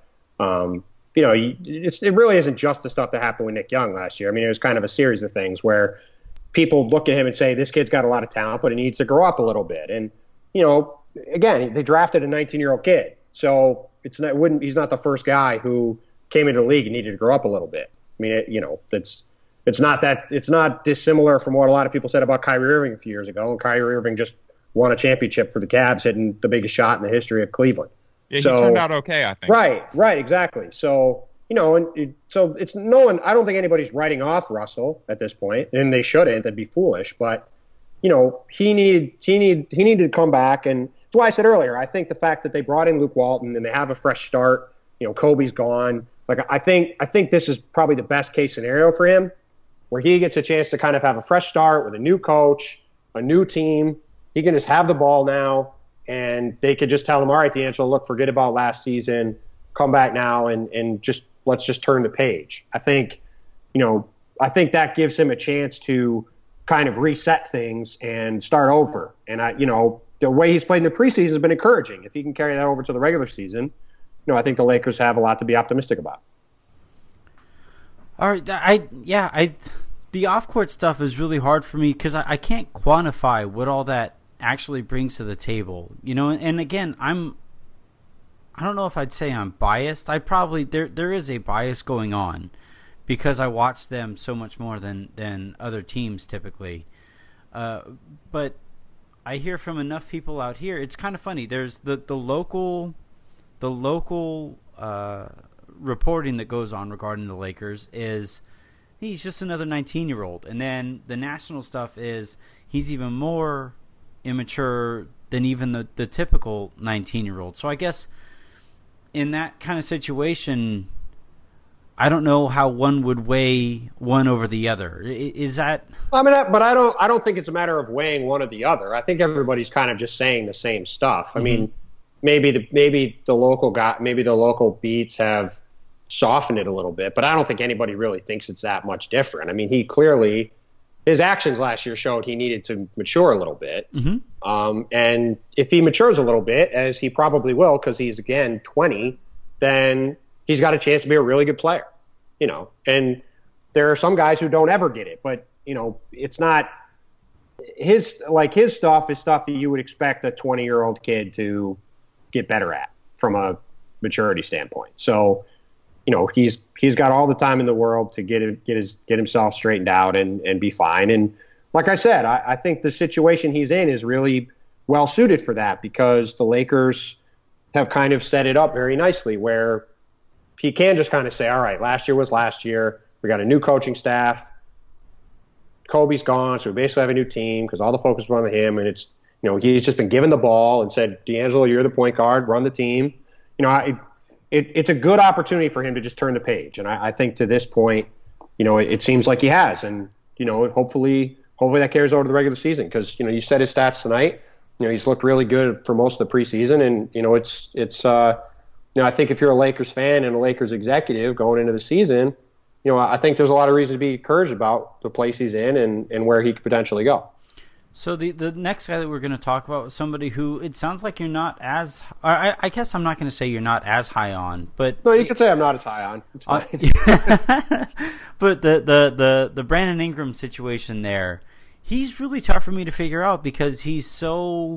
it really isn't just the stuff that happened with Nick Young last year. I mean, it was kind of a series of things where people look at him and say, this kid's got a lot of talent, but he needs to grow up a little bit. And, again, they drafted a 19-year-old kid. So he's not the first guy who came into the league and needed to grow up a little bit. I mean, it's not dissimilar from what a lot of people said about Kyrie Irving a few years ago. And Kyrie Irving just won a championship for the Cavs, hitting the biggest shot in the history of Cleveland. Yeah, he turned out okay, I think. Right, exactly. So, so it's no one. I don't think anybody's writing off Russell at this point, and they shouldn't. That'd be foolish. But he needed to come back, and that's why I said earlier. I think the fact that they brought in Luke Walton and they have a fresh start. Kobe's gone. Like I think this is probably the best case scenario for him, where he gets a chance to kind of have a fresh start with a new coach, a new team. He can just have the ball now, and they could just tell him, all right, D'Angelo, look, forget about last season. Come back now and let's just turn the page. I think that gives him a chance to kind of reset things and start over. And the way he's played in the preseason has been encouraging. If he can carry that over to the regular season, I think the Lakers have a lot to be optimistic about. All right, the off-court stuff is really hard for me because I can't quantify what all that actually brings to the table. And again, I don't know if I'd say I'm biased. There is a bias going on because I watch them so much more than other teams typically. But I hear from enough people out here. It's kind of funny. There's the local reporting that goes on regarding the Lakers is he's just another 19-year-old. And then the national stuff is he's even more immature than even the typical 19-year-old. So I guess in that kind of situation, I don't know how one would weigh one over the other. Is that? I mean, but I don't think it's a matter of weighing one or the other. I think everybody's kind of just saying the same stuff. I mean, maybe the local beats have soften it a little bit, but I don't think anybody really thinks it's that much different. I mean, his actions last year showed he needed to mature a little bit. And if he matures a little bit, as he probably will, because he's, again, 20, then he's got a chance to be a really good player, and there are some guys who don't ever get it, but, it's not his stuff is stuff that you would expect a 20-year-old kid to get better at from a maturity standpoint. So, he's got all the time in the world to get himself straightened out and be fine. And like I said, I think the situation he's in is really well suited for that because the Lakers have kind of set it up very nicely where he can just kind of say, all right, last year was last year. We got a new coaching staff. Kobe's gone, so we basically have a new team because all the focus was on him. And it's, he's just been given the ball and said, D'Angelo, you're the point guard, run the team. It's a good opportunity for him to just turn the page. And I think to this point, it seems like he has. And, hopefully that carries over to the regular season because, you said his stats tonight. He's looked really good for most of the preseason. And, I think if you're a Lakers fan and a Lakers executive going into the season, I think there's a lot of reason to be encouraged about the place he's in and where he could potentially go. So the next guy that we're going to talk about was somebody who it sounds like you're not as. I guess I'm not going to say you're not as high on, but no, you could say I'm not as high on. It's fine. But the Brandon Ingram situation there, he's really tough for me to figure out because he's so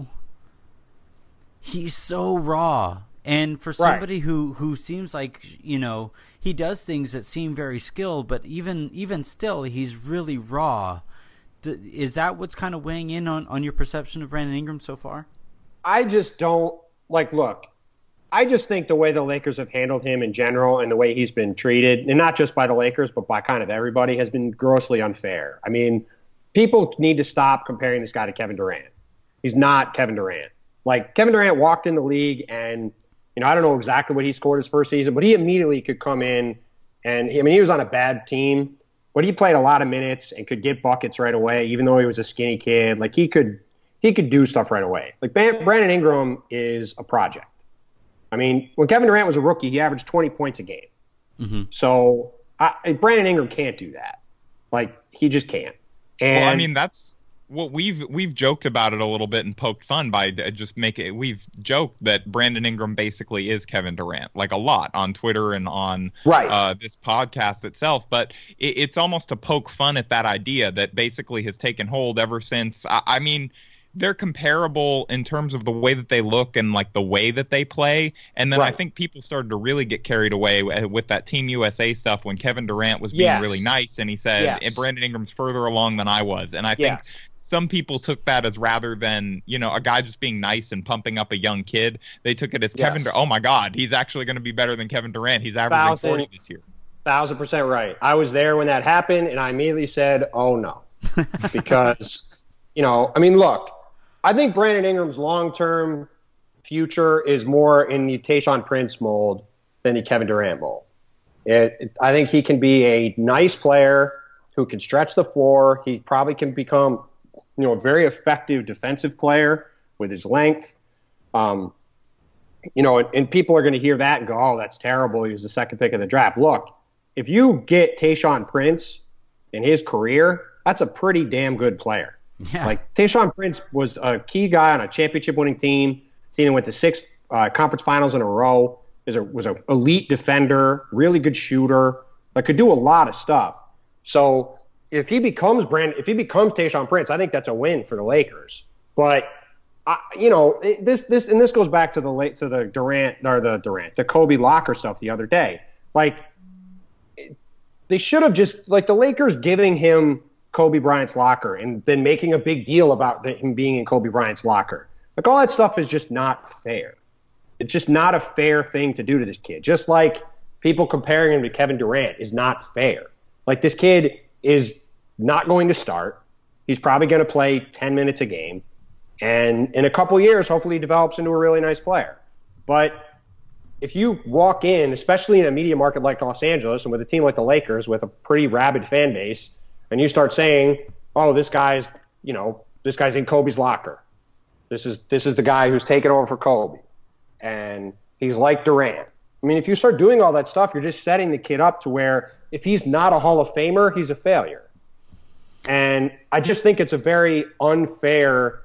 raw, and for somebody who seems like he does things that seem very skilled, but even still he's really raw. Is that what's kind of weighing in on your perception of Brandon Ingram so far? I just don't look, I just think the way the Lakers have handled him in general and the way he's been treated, and not just by the Lakers, but by kind of everybody, has been grossly unfair. I mean, people need to stop comparing this guy to Kevin Durant. He's not Kevin Durant. Like, Kevin Durant walked in the league and, I don't know exactly what he scored his first season, but he immediately could come in and, he was on a bad team. But he played a lot of minutes and could get buckets right away, even though he was a skinny kid. Like, he could do stuff right away. Like, Brandon Ingram is a project. I mean, when Kevin Durant was a rookie, he averaged 20 points a game. Mm-hmm. So Brandon Ingram can't do that. Like, he just can't. And well, I mean, that's what we've joked about it a little bit and poked fun by we've joked that Brandon Ingram basically is Kevin Durant, like, a lot on Twitter and on this podcast itself. But it's almost to poke fun at that idea that basically has taken hold ever since. I mean, they're comparable in terms of the way that they look and, like, the way that they play. And then I think people started to really get carried away with that Team USA stuff when Kevin Durant was being really nice and he said, Brandon Ingram's further along than I was. And I think some people took that as, rather than, a guy just being nice and pumping up a young kid, they took it as Kevin Durant. Oh my God, he's actually going to be better than Kevin Durant. He's averaging 40 this year. 1,000% right. I was there when that happened, and I immediately said, oh no. Because, look, I think Brandon Ingram's long-term future is more in the Tayshaun Prince mold than the Kevin Durant mold. I think he can be a nice player who can stretch the floor. He probably can become a very effective defensive player with his length. And people are going to hear that and go, oh, that's terrible. He was the second pick of the draft. Look, if you get Tayshaun Prince in his career, that's a pretty damn good player. Yeah. Like, Tayshaun Prince was a key guy on a championship-winning team. He went to 6 conference finals in a row. Was an elite defender, really good shooter, that could do a lot of stuff. So if he becomes Tayshaun Prince, I think that's a win for the Lakers. But this goes back to the Kobe locker stuff the other day. Like, they should have just, like, the Lakers giving him Kobe Bryant's locker and then making a big deal about him being in Kobe Bryant's locker. Like, all that stuff is just not fair. It's just not a fair thing to do to this kid. Just like people comparing him to Kevin Durant is not fair. Like, this kid is not going to start. He's probably going to play 10 minutes a game. And in a couple years, hopefully he develops into a really nice player. But if you walk in, especially in a media market like Los Angeles and with a team like the Lakers with a pretty rabid fan base, and you start saying, oh, this guy's in Kobe's locker. This is the guy who's taking over for Kobe. And he's like Durant. I mean, if you start doing all that stuff, you're just setting the kid up to where if he's not a Hall of Famer, he's a failure. And I just think it's a very unfair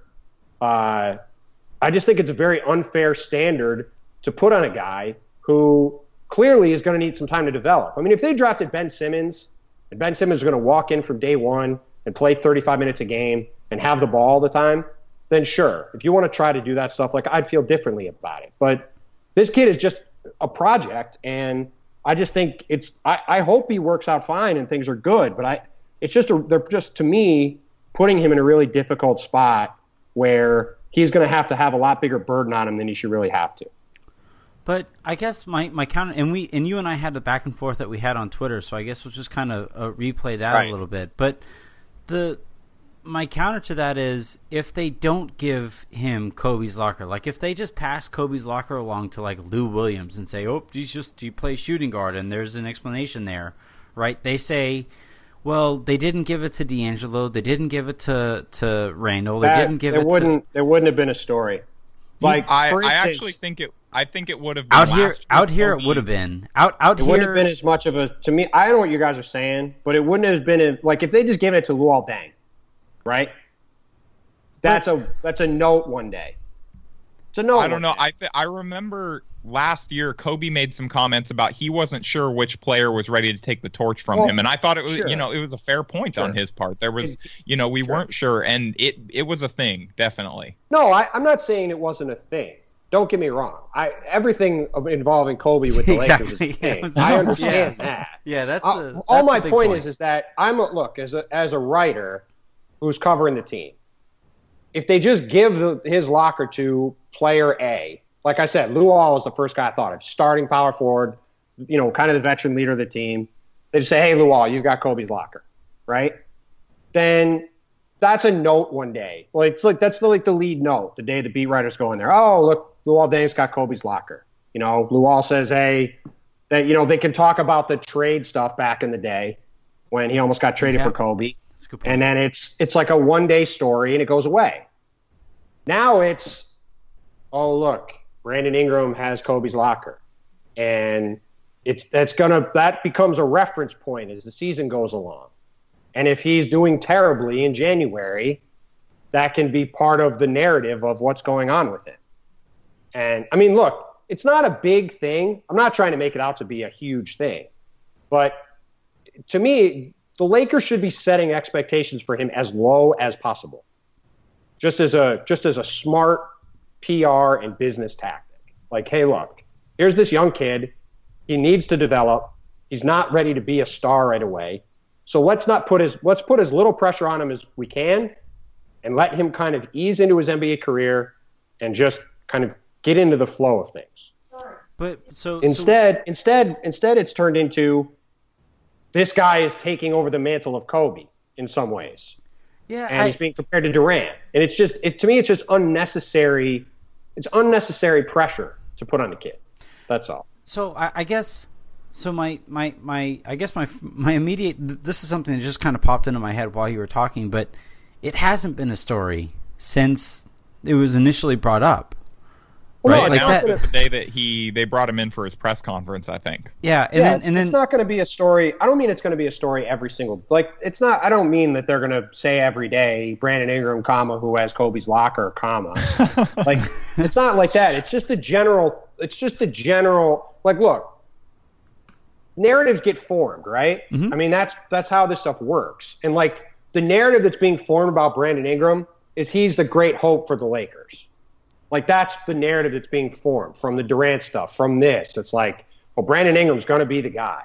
standard to put on a guy who clearly is going to need some time to develop. I mean, if they drafted Ben Simmons, and Ben Simmons is going to walk in from day one and play 35 minutes a game and have the ball all the time, then sure. If you want to try to do that stuff, like, I'd feel differently about it. But this kid is just a project, and I just think I hope he works out fine and things are good, but they're just, to me, putting him in a really difficult spot where he's going to have a lot bigger burden on him than he should really have to. But I guess my counter, and you and I had the back and forth that we had on Twitter, so I guess we'll just kind of replay that a little bit. But my counter to that is, if they don't give him Kobe's locker, like if they just pass Kobe's locker along to like Lou Williams and say, oh, he plays shooting guard, and there's an explanation there, right? They say, well, they didn't give it to D'Angelo, they didn't give it to Randall, they didn't give it to... There wouldn't have been a story. Like, I think it would have been out here. It would have been out here. It wouldn't have been as much of a, to me. I don't know what you guys are saying, but it wouldn't have been like if they just gave it to Luol Deng, right? That's a note one day. It's a note. I don't know. I remember last year Kobe made some comments about he wasn't sure which player was ready to take the torch from him, and I thought it was it was a fair point on his part. There was we weren't sure, and it was a thing, definitely. No, I'm not saying it wasn't a thing. Don't get me wrong. Everything involving Kobe with the Lakers is a thing. I understand that. Yeah, that's all my point is that as a writer who's covering the team, if they just give his locker to player A, like I said, Luol is the first guy I thought of, starting power forward, kind of the veteran leader of the team. They just say, hey, Luol, you've got Kobe's locker, right? Then that's a note one day. That's the lead note, the day the beat writers go in there. Oh, look, Luol Deng's got Kobe's locker. Luol says, hey, that they can talk about the trade stuff back in the day when he almost got traded for Kobe. And then it's like a one-day story, and it goes away. Now it's, oh, look, Brandon Ingram has Kobe's locker. And that becomes a reference point as the season goes along. And if he's doing terribly in January, that can be part of the narrative of what's going on with it. And, I mean, look, it's not a big thing. I'm not trying to make it out to be a huge thing. But to me, the Lakers should be setting expectations for him as low as possible, just as a smart PR and business tactic. Like, hey, look, here's this young kid. He needs to develop. He's not ready to be a star right away. So let's put as little pressure on him as we can, and let him kind of ease into his NBA career and just kind of get into the flow of things. But instead, it's turned into, this guy is taking over the mantle of Kobe in some ways. Yeah, and he's being compared to Durant. And to me, it's just unnecessary. It's unnecessary pressure to put on the kid. That's all. So I guess, my immediate, this is something that just kind of popped into my head while you were talking, but it hasn't been a story since it was initially brought up. Well, right? Announced it the day that they brought him in for his press conference, I think. Yeah, and then it's not going to be a story. I don't mean it's going to be a story every single. It's not. I don't mean that they're going to say every day Brandon Ingram, who has Kobe's locker, it's not like that. It's just a general. Look, narratives get formed, right? Mm-hmm. I mean, that's how this stuff works. And the narrative that's being formed about Brandon Ingram is he's the great hope for the Lakers. That's the narrative that's being formed from the Durant stuff, from this. It's Brandon Ingram's going to be the guy.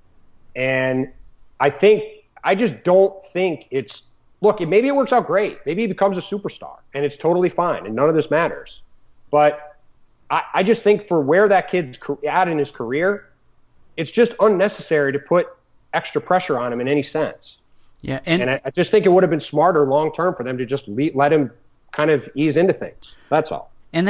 And I just don't think maybe it works out great. Maybe he becomes a superstar, and it's totally fine, and none of this matters. But I just think for where that kid's at in his career, it's just unnecessary to put extra pressure on him in any sense. Yeah, and I just think it would have been smarter long term for them to just let him kind of ease into things. That's all. And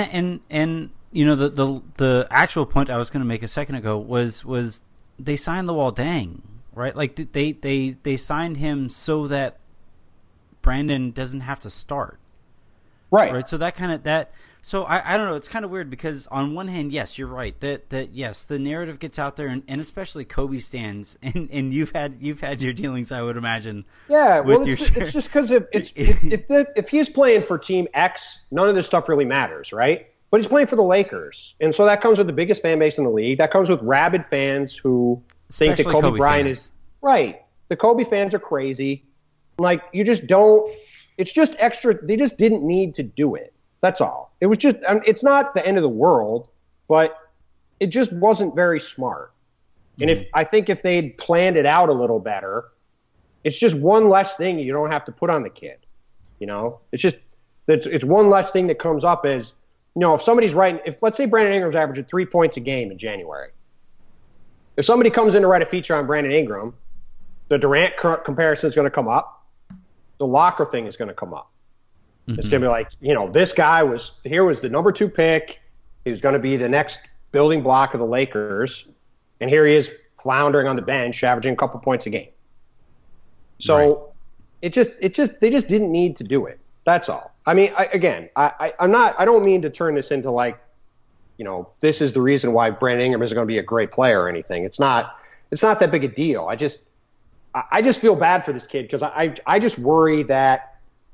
the actual point I was going to make a second ago was they signed Luol Deng, right? They signed him so that Brandon doesn't have to start. Right. So So I don't know. It's kind of weird because on one hand, yes, you're right. That yes, the narrative gets out there, and especially Kobe stands, and you've had your dealings, I would imagine. Yeah, it's just because if he's playing for Team X, none of this stuff really matters, right? But he's playing for the Lakers, and so that comes with the biggest fan base in the league. That comes with rabid fans who think that Kobe Bryant is right. The Kobe fans are crazy. You just don't. It's just extra. They just didn't need to do it. That's all. It was just, it's not the end of the world, but it just wasn't very smart. Mm-hmm. And I think if they'd planned it out a little better, it's just one less thing you don't have to put on the kid. It's one less thing that comes up as, if somebody's let's say Brandon Ingram's averaging 3 points a game in January. If somebody comes in to write a feature on Brandon Ingram, the Durant comparison is going to come up. The locker thing is going to come up. Mm-hmm. It's going to be this guy was the number 2 pick. He was going to be the next building block of the Lakers. And here he is floundering on the bench, averaging a couple points a game. So they just didn't need to do it. That's all. I mean, I don't mean to turn this into this is the reason why Brandon Ingram isn't going to be a great player or anything. It's not that big a deal. I just feel bad for this kid because I just worry that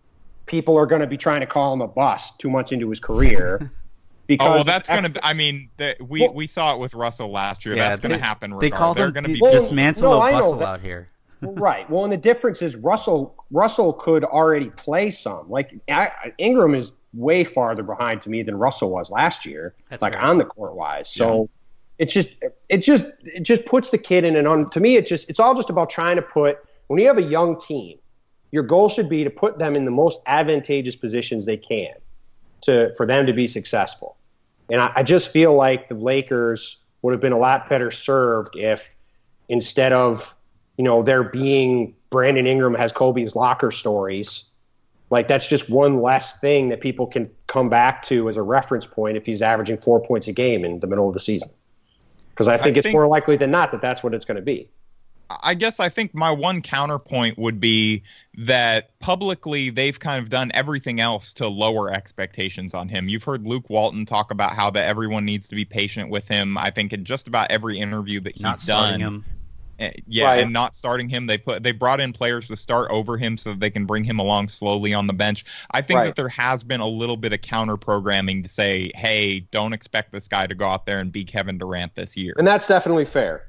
people are going to be trying to call him a bust 2 months into his career. Because well, that's going to. I mean, we saw it with Russell last year. Yeah, that's going to happen. They call them going to be dismantle a bustle out here. Right. Well, and the difference is Russell could already play some. Like Ingram is way farther behind to me than Russell was last year. That's like right. On the court wise. So it just puts the kid in to me it's all just about trying to put, when you have a young team, your goal should be to put them in the most advantageous positions they can for them to be successful. And I just feel like the Lakers would have been a lot better served if instead of, there being Brandon Ingram has Kobe's locker stories, like that's just one less thing that people can come back to as a reference point if he's averaging 4 points a game in the middle of the season. Because I think it's more likely than not that that's what it's going to be. I guess I think my one counterpoint would be that publicly they've kind of done everything else to lower expectations on him. You've heard Luke Walton talk about how that everyone needs to be patient with him. I think in just about every interview that he's done. Him. Yeah, right. And not starting him. They brought in players to start over him so that they can bring him along slowly on the bench. I think that there has been a little bit of counter programming to say, hey, don't expect this guy to go out there and be Kevin Durant this year. And that's definitely fair.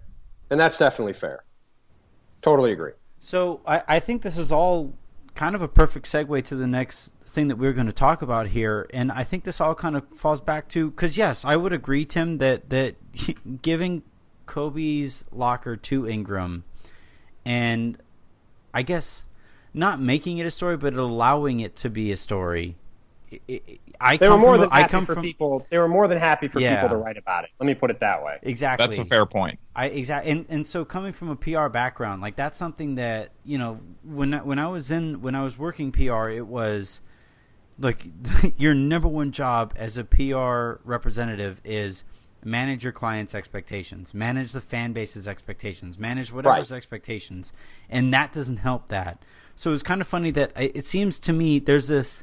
Totally agree. So I think this is all kind of a perfect segue to the next thing that we're going to talk about here. And I think this all kind of falls back to, because yes, I would agree, Tim, that giving Kobe's locker to Ingram and I guess not making it a story, but allowing it to be a story. They were more than happy for people to write about it. Let me put it that way. Exactly. That's a fair point. And so coming from a PR background, like that's something that, when I was working PR, it was like your number one job as a PR representative is manage your client's expectations, manage the fan base's expectations, manage whatever's expectations, and that doesn't help that. So it's kind of funny that it seems to me there's this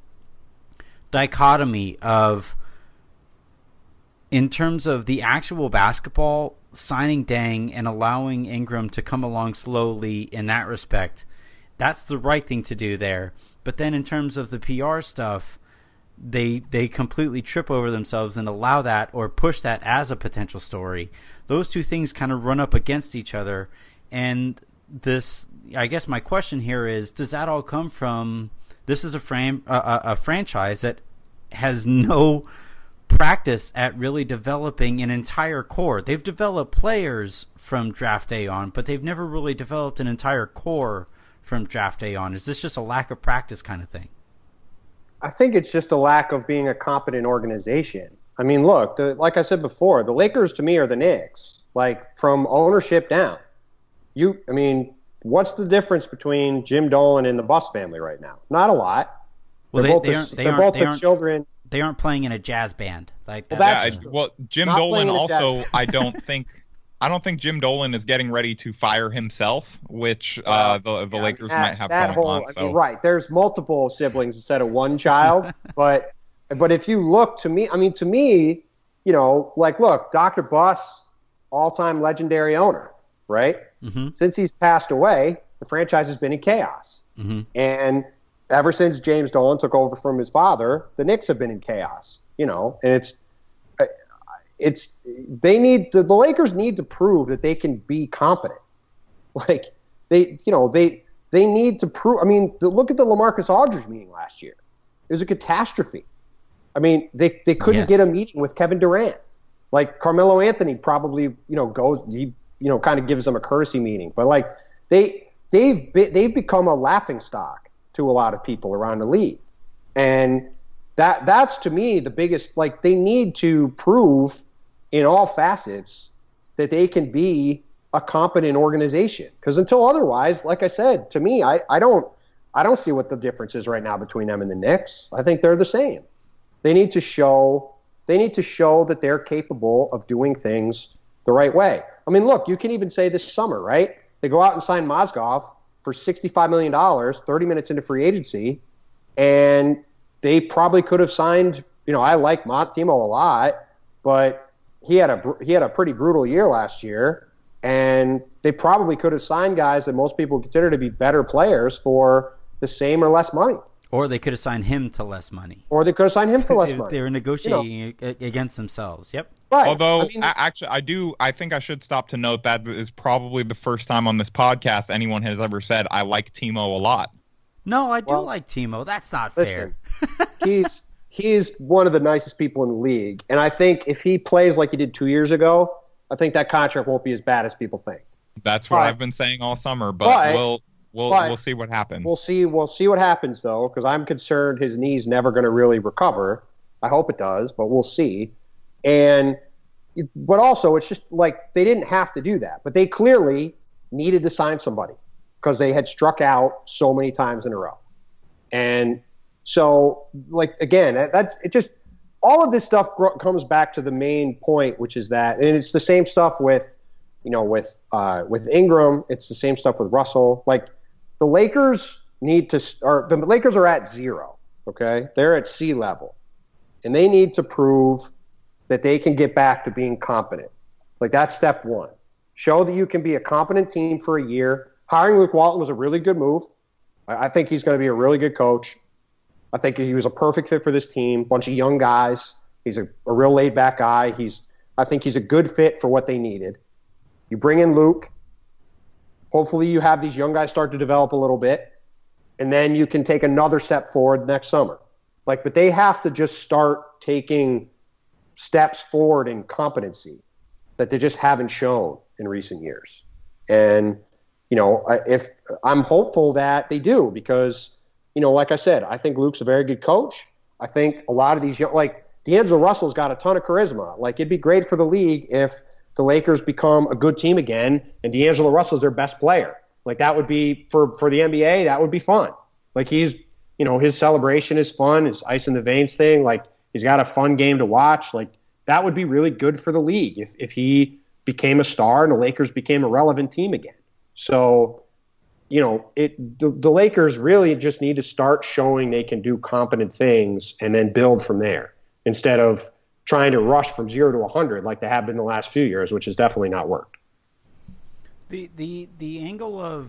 dichotomy of, in terms of the actual basketball, signing Deng and allowing Ingram to come along slowly in that respect, that's the right thing to do there. But then in terms of the PR stuff, they completely trip over themselves and allow that or push that as a potential story. Those two things kind of run up against each other. And this, I guess my question here is, does that all come from, this is a franchise that has no practice at really developing an entire core. They've developed players from draft day on, but they've never really developed an entire core from draft day on. Is this just a lack of practice kind of thing? I think it's just a lack of being a competent organization. I mean, look, like I said before, the Lakers to me are the Knicks, like from ownership down. What's the difference between Jim Dolan and the Buss family right now? Not a lot. Well, they're both the children. They aren't playing in a jazz band like that. Jim Dolan also. I don't think Jim Dolan is getting ready to fire himself, which the Lakers might have going on. So. Right, there's multiple siblings instead of one child, but if you look to me, look, Dr. Buss, all-time legendary owner, right? Mm-hmm. Since he's passed away, the franchise has been in chaos, and ever since James Dolan took over from his father, the Knicks have been in chaos, and the Lakers need to prove that they can be competent. Like they need to prove. I mean, look at the LaMarcus Aldridge meeting last year. It was a catastrophe. I mean, they couldn't get a meeting with Kevin Durant. Like Carmelo Anthony probably, goes, he, kind of gives them a courtesy meeting, but like they've become a laughingstock to a lot of people around the league. And that's to me the biggest, like they need to prove in all facets that they can be a competent organization. Because until otherwise, like I said, to me, I don't see what the difference is right now between them and the Knicks. I think they're the same. They need to show that they're capable of doing things the right way. I mean, look, you can even say this summer, right? They go out and sign Mozgov for $65 million, 30 minutes into free agency, and they probably could have signed, I like Montimo a lot, but he had a pretty brutal year last year, and they probably could have signed guys that most people consider to be better players for the same or less money. Or they could have signed him to less money. Or they could have signed him for less money. They were negotiating against themselves. Yep. Right. Although, actually, I think I should stop to note that is probably the first time on this podcast anyone has ever said, I like Timo a lot. No, I do like Timo. That's not fair. He's one of the nicest people in the league. And I think if he plays like he did 2 years ago, I think that contract won't be as bad as people think. That's what I've been saying all summer, but we'll see what happens. We'll see what happens, though, because I'm concerned his knee's never going to really recover. I hope it does, but we'll see. But also, it's just like they didn't have to do that, but they clearly needed to sign somebody because they had struck out so many times in a row. And so, like, again, all of this stuff comes back to the main point, which is that, and it's the same stuff with Ingram. It's the same stuff with Russell. Like, the Lakers the Lakers are at 0. Okay, they're at sea level, and they need to prove that they can get back to being competent. Like, that's step one. Show that you can be a competent team for a year. Hiring Luke Walton was a really good move. I think he's going to be a really good coach. I think he was a perfect fit for this team. Bunch of young guys. He's a real laid-back guy. I think he's a good fit for what they needed. You bring in Luke. Hopefully you have these young guys start to develop a little bit, and then you can take another step forward next summer. But they have to just start taking steps forward in competency that they just haven't shown in recent years. And, if I'm hopeful that they do, because, like I said, I think Luke's a very good coach. I think a lot of these D'Angelo Russell's got a ton of charisma. Like, it'd be great for the league if the Lakers become a good team again and D'Angelo Russell's their best player. Like, that would be for the NBA, that would be fun. Like, his celebration is fun. His ice in the veins thing, like, he's got a fun game to watch. Like, that would be really good for the league if he became a star and the Lakers became a relevant team again. So, the Lakers really just need to start showing they can do competent things and then build from there instead of trying to rush from 0 to 100 like they have been the last few years, which has definitely not worked. The angle of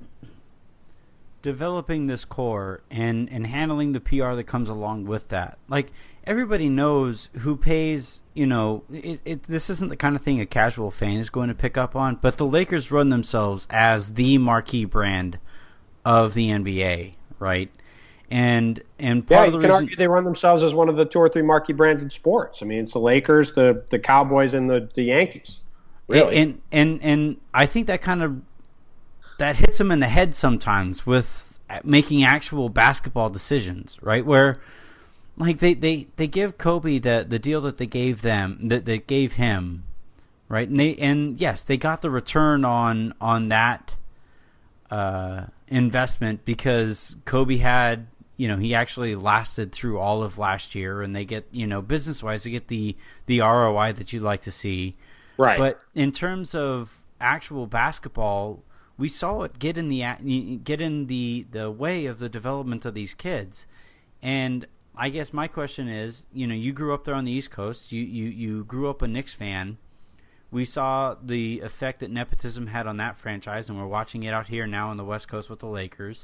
developing this core and handling the PR that comes along with that. Like, everybody knows who pays, this isn't the kind of thing a casual fan is going to pick up on, but the Lakers run themselves as the marquee brand of the NBA, right? And part of the reason argue they run themselves as one of the 2 or 3 marquee brands in sports. I mean, it's the Lakers, the Cowboys, and the Yankees. Really. And I think that hits them in the head sometimes with making actual basketball decisions, right? Where, like, they give Kobe the deal that they gave him, right? And yes, they got the return on that investment because Kobe had, he actually lasted through all of last year, and they get, business wise, they get the ROI that you'd like to see. Right. But in terms of actual basketball, we saw it get in the way of the development of these kids. And I guess my question is, you grew up there on the East Coast. You grew up a Knicks fan. We saw the effect that nepotism had on that franchise, and we're watching it out here now on the West Coast with the Lakers.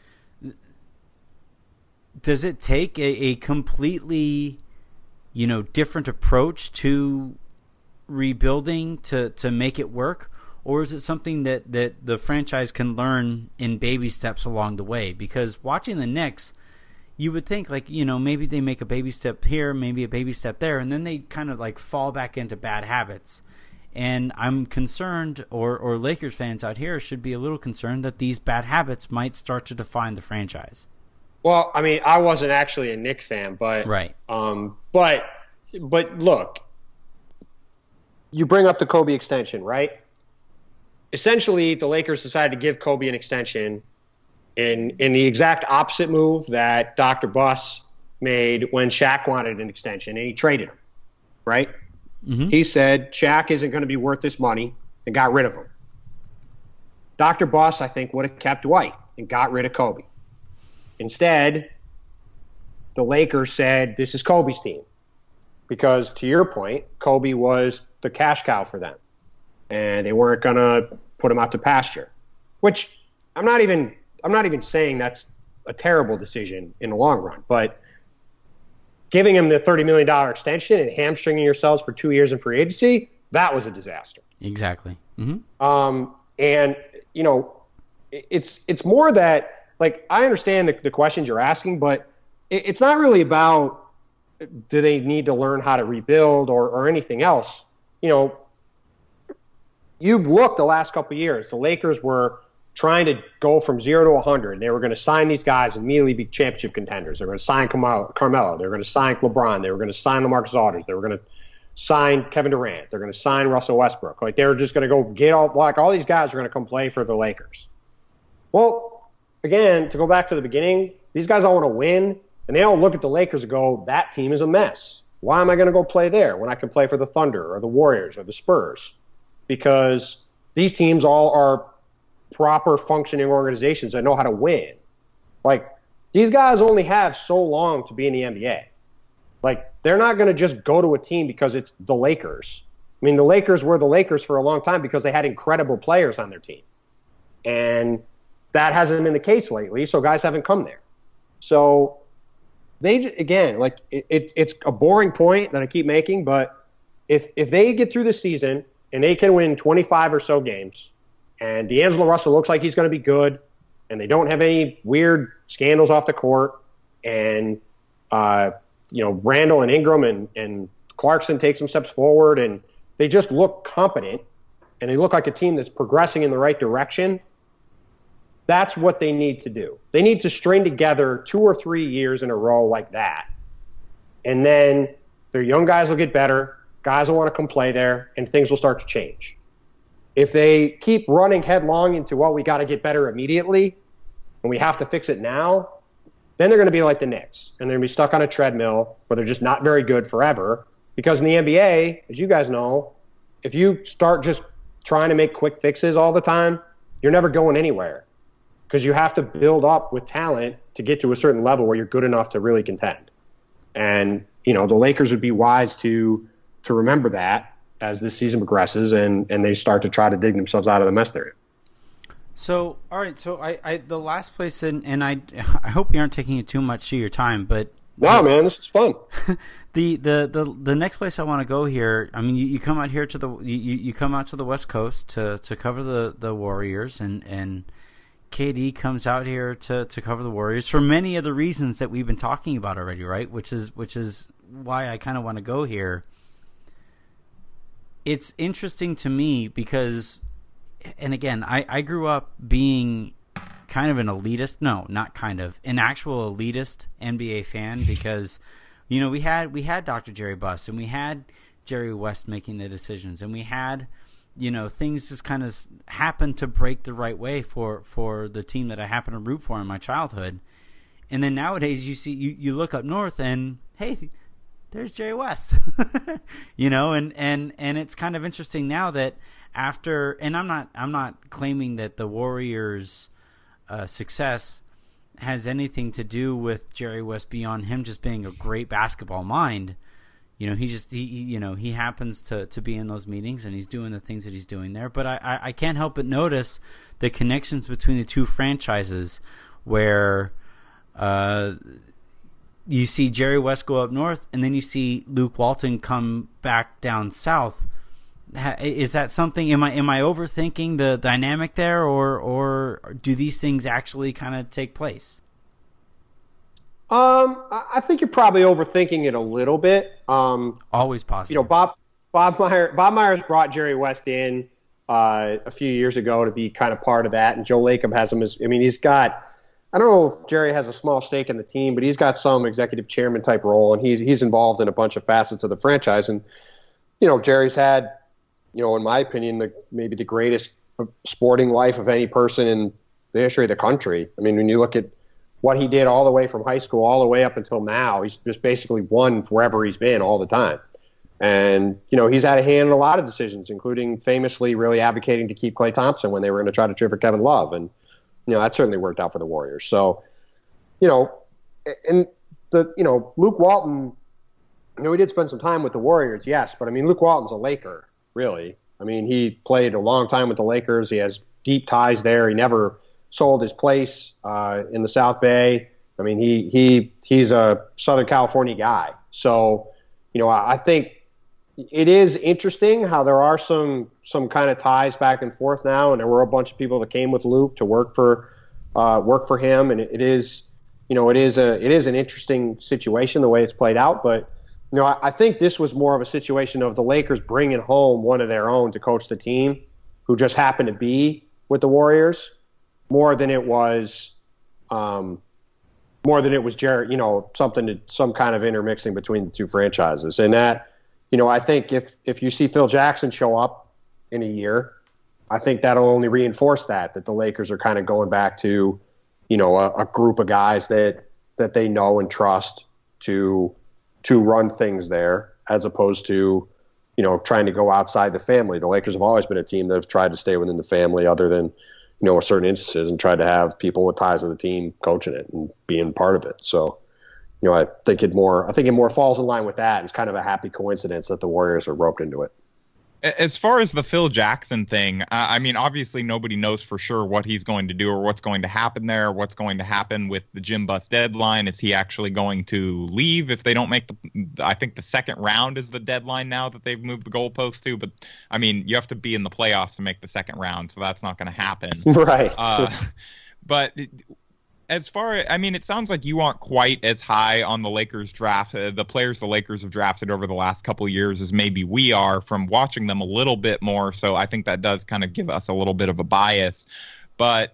Does it take a completely, different approach to rebuilding to make it work? Or is it something that the franchise can learn in baby steps along the way? Because watching the Knicks, you would think, maybe they make a baby step here, maybe a baby step there, and then they kind of fall back into bad habits. And I'm concerned, or Lakers fans out here should be a little concerned that these bad habits might start to define the franchise. Well, I mean, I wasn't actually a Knicks fan, but right. But look, you bring up the Kobe extension, right? Essentially, the Lakers decided to give Kobe an extension in the exact opposite move that Dr. Buss made when Shaq wanted an extension, and he traded him, right? Mm-hmm. He said Shaq isn't going to be worth this money and got rid of him. Dr. Buss, I think, would have kept Dwight and got rid of Kobe. Instead, the Lakers said, this is Kobe's team. Because, to your point, Kobe was the cash cow for them. And they weren't going to put him out to pasture. Which, I'm not even saying that's a terrible decision in the long run. But giving him the $30 million extension and hamstringing yourselves for 2 years in free agency, that was a disaster. Exactly. And, you know, it's more that, like, I understand the questions you're asking, but it's not really about do they need to learn how to rebuild or anything else. You know, you've looked the last couple of years, the Lakers were trying to go from 0 to 100. They were going to sign these guys and immediately be championship contenders. They were going to sign Carmelo. They were going to sign LeBron. They were going to sign LaMarcus Aldridge. They were going to sign Kevin Durant. They're going to sign Russell Westbrook. Like, they were just going to go get all these guys are going to come play for the Lakers. Well, again, to go back to the beginning, these guys all want to win, and they all look at the Lakers and go, that team is a mess. Why am I going to go play there when I can play for the Thunder or the Warriors or the Spurs? Because these teams all are proper functioning organizations that know how to win. Like, these guys only have so long to be in the NBA. Like, they're not going to just go to a team because it's the Lakers. I mean, the Lakers were the Lakers for a long time because they had incredible players on their team. And that hasn't been the case lately, so guys haven't come there. So they, again, like, it's a boring point that I keep making, but if they get through the season and they can win 25 or so games, and D'Angelo Russell looks like he's going to be good, and they don't have any weird scandals off the court, and you know, Randall and Ingram and Clarkson take some steps forward, and they just look competent, and they look like a team that's progressing in the right direction, that's what they need to do. They need to string together 2 or 3 years in a row like that, and then their young guys will get better, guys will want to come play there, and things will start to change. If they keep running headlong into, well, we got to get better immediately, and we have to fix it now, then they're going to be like the Knicks, and they're going to be stuck on a treadmill where they're just not very good forever. Because in the NBA, as you guys know, if you start just trying to make quick fixes all the time, you're never going anywhere. Because you have to build up with talent to get to a certain level where you're good enough to really contend. And, you know, the Lakers would be wise to remember that as this season progresses and they start to try to dig themselves out of the mess they're in. So, all right. So, I the last place, and I hope you aren't taking it too much of your time, but wow, man, this is fun. the next place I want to go here. I mean, you come out here to you come out to the West Coast to cover the Warriors, and KD comes out here to cover the Warriors for many of the reasons that we've been talking about already, right? Which is why I kind of want to go here. It's interesting to me because, and again, I grew up being kind of an elitist, no, not kind of, an actual elitist NBA fan because, you know, we had Dr. Jerry Buss and we had Jerry West making the decisions and we had, you know, things just kind of happened to break the right way for the team that I happen to root for in my childhood. And then nowadays you look up north and, hey, there's Jerry West, you know, and it's kind of interesting now that after, and I'm not claiming that the Warriors' success has anything to do with Jerry West beyond him just being a great basketball mind. You know, he happens to be in those meetings and he's doing the things that he's doing there. But I can't help but notice the connections between the two franchises where you see Jerry West go up north, and then you see Luke Walton come back down south. Is that something? Am I overthinking the dynamic there, or do these things actually kind of take place? I think you're probably overthinking it a little bit. Always possible. You know, Bob Myers brought Jerry West in a few years ago to be kind of part of that, and Joe Lacob has him as. I mean, he's got. I don't know if Jerry has a small stake in the team, but he's got some executive chairman type role, and he's involved in a bunch of facets of the franchise. And you know, Jerry's had, you know, in my opinion, maybe the greatest sporting life of any person in the history of the country. I mean, when you look at what he did all the way from high school all the way up until now, he's just basically won wherever he's been all the time. And, you know, he's had a hand in a lot of decisions, including famously really advocating to keep Klay Thompson when they were going to try to trade for Kevin Love. And, you know, that certainly worked out for the Warriors. So, you know, and Luke Walton, you know, he did spend some time with the Warriors, yes, but I mean, Luke Walton's a Laker, really. I mean, he played a long time with the Lakers. He has deep ties there. He never sold his place in the South Bay. I mean, he's a Southern California guy. So, I think it is interesting how there are some kind of ties back and forth now, and there were a bunch of people that came with Luke to work for him, and it is an interesting situation the way it's played out. But I think this was more of a situation of the Lakers bringing home one of their own to coach the team, who just happened to be with the Warriors, more than it was Jared, some kind of intermixing between the two franchises. And that, I think if you see Phil Jackson show up in a year, I think that'll only reinforce that the Lakers are kind of going back to, a group of guys that they know and trust to run things there, as opposed to, trying to go outside the family. The Lakers have always been a team that have tried to stay within the family, other than, certain instances, and tried to have people with ties to the team coaching it and being part of it. So, I think it more falls in line with that. It's kind of a happy coincidence that the Warriors are roped into it. As far as the Phil Jackson thing, I mean, obviously nobody knows for sure what he's going to do or what's going to happen there, what's going to happen with the Jim Buss deadline. Is he actually going to leave if they don't make I think the second round is the deadline now that they've moved the goalpost to. But, I mean, you have to be in the playoffs to make the second round, so that's not going to happen. Right. But as far as, I mean, it sounds like you aren't quite as high on the Lakers draft, the players the Lakers have drafted over the last couple of years as maybe we are from watching them a little bit more. So I think that does kind of give us a little bit of a bias. But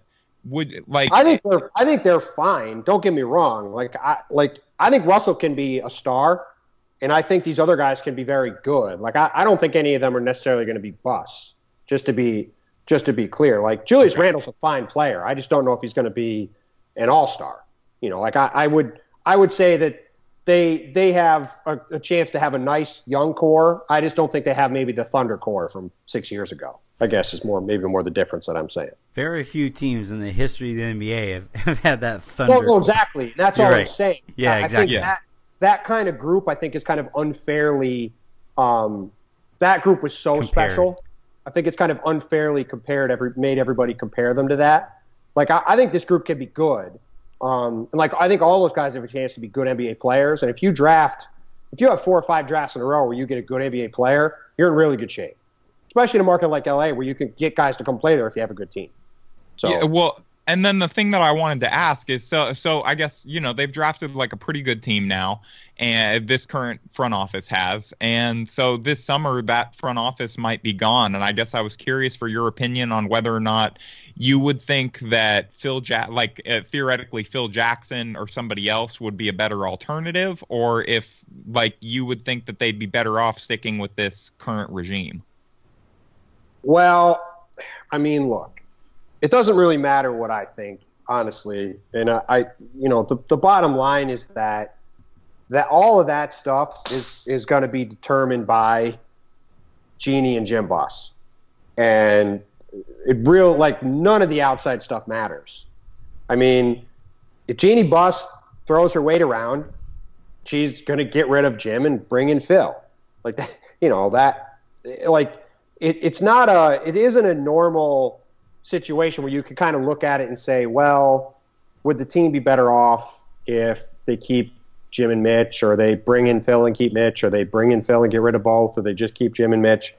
I think they're fine. Don't get me wrong. I think Russell can be a star, and I think these other guys can be very good. I don't think any of them are necessarily going to be busts. Just to be clear, Julius Randle's a fine player. I just don't know if he's going to be an all-star. I would say that they have a chance to have a nice young core. I just don't think they have maybe the Thunder core from 6 years ago, I guess, is more the difference that I'm saying. Very few teams in the history of the NBA have had that Thunder core. Well, exactly. That's all I'm saying. Yeah, exactly. I think that kind of group, I think, is kind of unfairly that group was so special. I think it's kind of unfairly made everybody compare them to that. I think this group can be good. And I think all those guys have a chance to be good NBA players. And if you have 4 or 5 drafts in a row where you get a good NBA player, you're in really good shape. Especially in a market like LA where you can get guys to come play there if you have a good team. So, yeah, well, and then the thing that I wanted to ask is, so I guess, they've drafted a pretty good team now, and this current front office has. And so this summer that front office might be gone. And I guess I was curious for your opinion on whether or not you would think that theoretically Phil Jackson or somebody else would be a better alternative, or if you would think that they'd be better off sticking with this current regime. Well, I mean, look, it doesn't really matter what I think, honestly. And the bottom line is that all of that stuff is going to be determined by Jeanie and Jim Buss. And none of the outside stuff matters. I mean, if Jeanie Buss throws her weight around, she's going to get rid of Jim and bring in Phil. It isn't a normal situation where you can kind of look at it and say, well, would the team be better off if they keep Jim and Mitch, or they bring in Phil and keep Mitch, or they bring in Phil and get rid of both, or they just keep Jim and Mitch?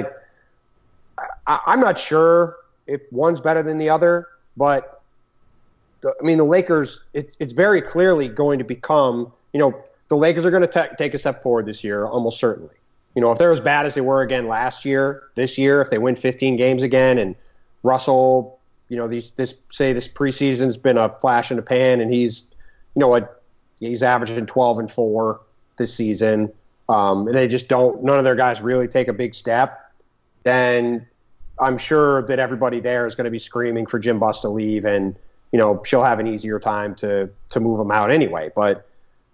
I'm not sure if one's better than the other, but the Lakers, it's very clearly going to become, the Lakers are going to take a step forward this year, almost certainly. If they're as bad as they were again this year, if they win 15 games again, and Russell, this preseason's been a flash in the pan, and he's averaging 12-4 this season, and they just none of their guys really take a big step, then I'm sure that everybody there is going to be screaming for Jim Buss to leave, and she'll have an easier time to move him out anyway. But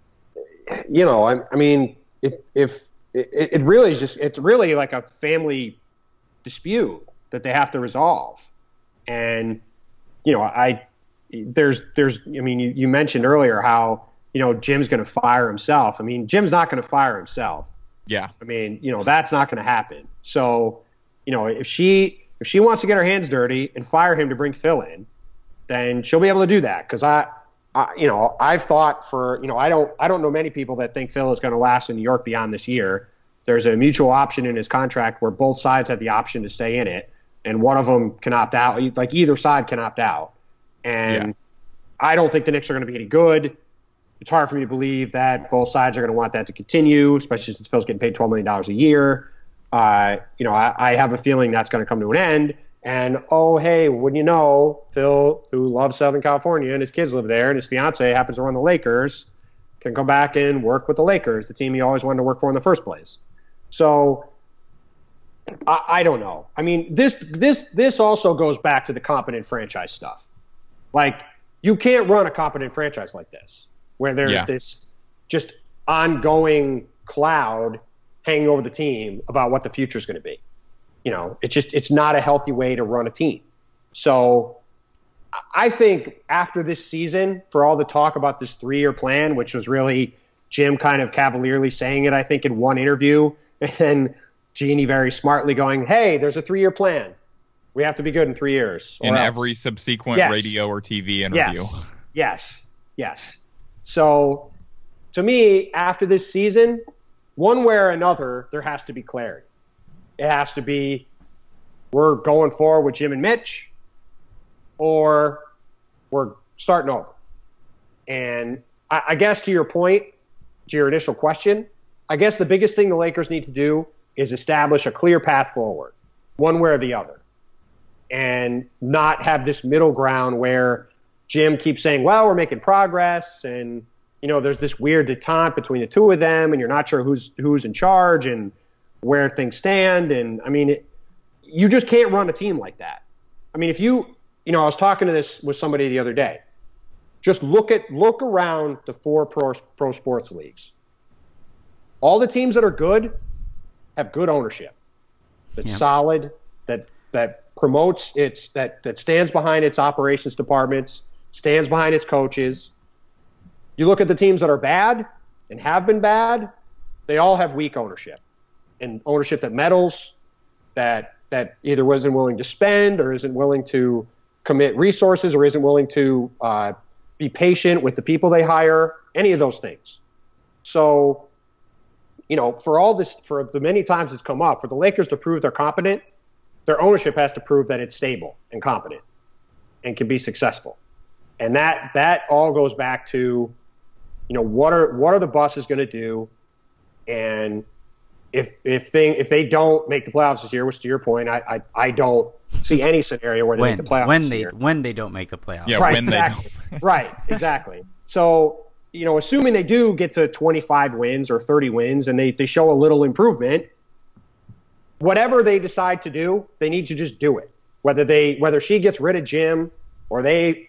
I mean, if it really is it's really like a family dispute that they have to resolve, and you mentioned earlier how Jim's going to fire himself. I mean, Jim's not going to fire himself. Yeah. I mean, that's not going to happen. So, if she wants to get her hands dirty and fire him to bring Phil in, then she'll be able to do that. Because I've thought I don't know many people that think Phil is going to last in New York beyond this year. There's a mutual option in his contract where both sides have the option to stay in it, and one of them can opt out. Like either side can opt out, and I don't think the Knicks are going to be any good. It's hard for me to believe that both sides are going to want that to continue, especially since Phil's getting paid $12 million a year. I have a feeling that's going to come to an end. And, wouldn't you know, Phil, who loves Southern California and his kids live there and his fiance happens to run the Lakers, can come back and work with the Lakers, the team he always wanted to work for in the first place. So I don't know. I mean, this also goes back to the competent franchise stuff. Like, you can't run a competent franchise like this, where there's this just ongoing cloud hanging over the team about what the future is going to be. It's not a healthy way to run a team. So I think after this season, for all the talk about this 3-year plan, which was really Jim kind of cavalierly saying it, I think, in one interview, and Jeannie very smartly going, hey, there's a 3-year plan. We have to be good in 3 years. In every subsequent radio or TV interview. Yes. So to me, after this season, one way or another, there has to be clarity. It has to be we're going forward with Jim and Mitch, or we're starting over. And I guess to your point, to your initial question, I guess the biggest thing the Lakers need to do is establish a clear path forward, one way or the other, and not have this middle ground where Jim keeps saying, well, we're making progress, and there's this weird detente between the two of them, and you're not sure who's in charge and where things stand. And I mean, you just can't run a team like that. I mean, if I was talking to this with somebody the other day, just look around the 4 pro sports leagues. All the teams that are good have good ownership. That's solid, that promotes that stands behind its operations departments, stands behind its coaches. You look at the teams that are bad and have been bad, they all have weak ownership. And ownership that meddles, that either wasn't willing to spend or isn't willing to commit resources or isn't willing to be patient with the people they hire, any of those things. So, for the many times it's come up, for the Lakers to prove they're competent, their ownership has to prove that it's stable and competent and can be successful. And that all goes back to, what are the bosses going to do? And if they don't make the playoffs this year, which to your point, I don't see any scenario where they make the playoffs this year. When they don't make the playoffs. Yeah, right, when exactly. they don't. Right, exactly. So, assuming they do get to 25 wins or 30 wins and they show a little improvement, whatever they decide to do, they need to just do it. Whether she gets rid of Jim or he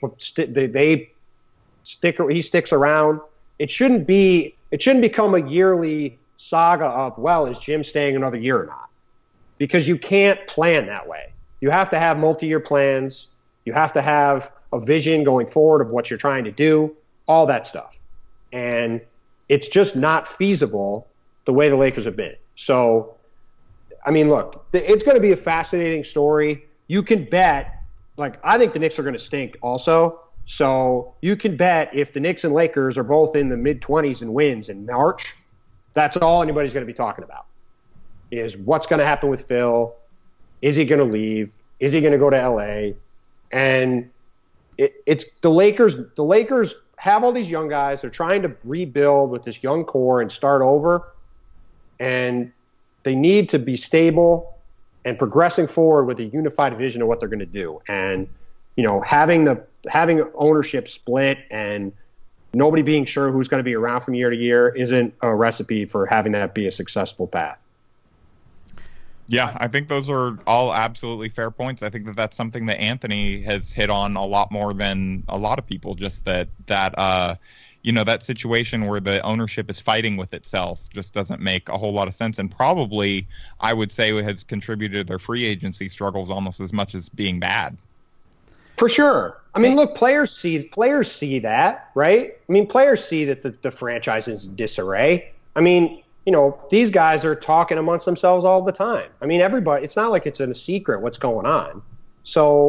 sticks around, it shouldn't become a yearly saga of, well, is Jim staying another year or not? Because you can't plan that way. You have to have multi-year plans. You have to have a vision going forward of what you're trying to do, all that stuff. And it's just not feasible the way the Lakers have been. So, I mean, look, it's going to be a fascinating story. You can bet, I think the Knicks are going to stink also. So you can bet if the Knicks and Lakers are both in the mid-20s in wins in March, that's all anybody's going to be talking about, is what's going to happen with Phil. Is he going to leave? Is he going to go to L.A.? And it's the Lakers. The Lakers have all these young guys. They're trying to rebuild with this young core and start over. And they need to be stable and progressing forward with a unified vision of what they're going to do. And, having ownership split and nobody being sure who's going to be around from year to year isn't a recipe for having that be a successful path. Yeah, I think those are all absolutely fair points. I think that's something that Anthony has hit on a lot more than a lot of people, just that situation where the ownership is fighting with itself just doesn't make a whole lot of sense, and probably, I would say, has contributed to their free agency struggles almost as much as being bad. For sure. I mean, look, players see that, right? I mean, players see that the franchise is in disarray. I mean, these guys are talking amongst themselves all the time. I mean, everybody, it's not like it's a secret what's going on. So,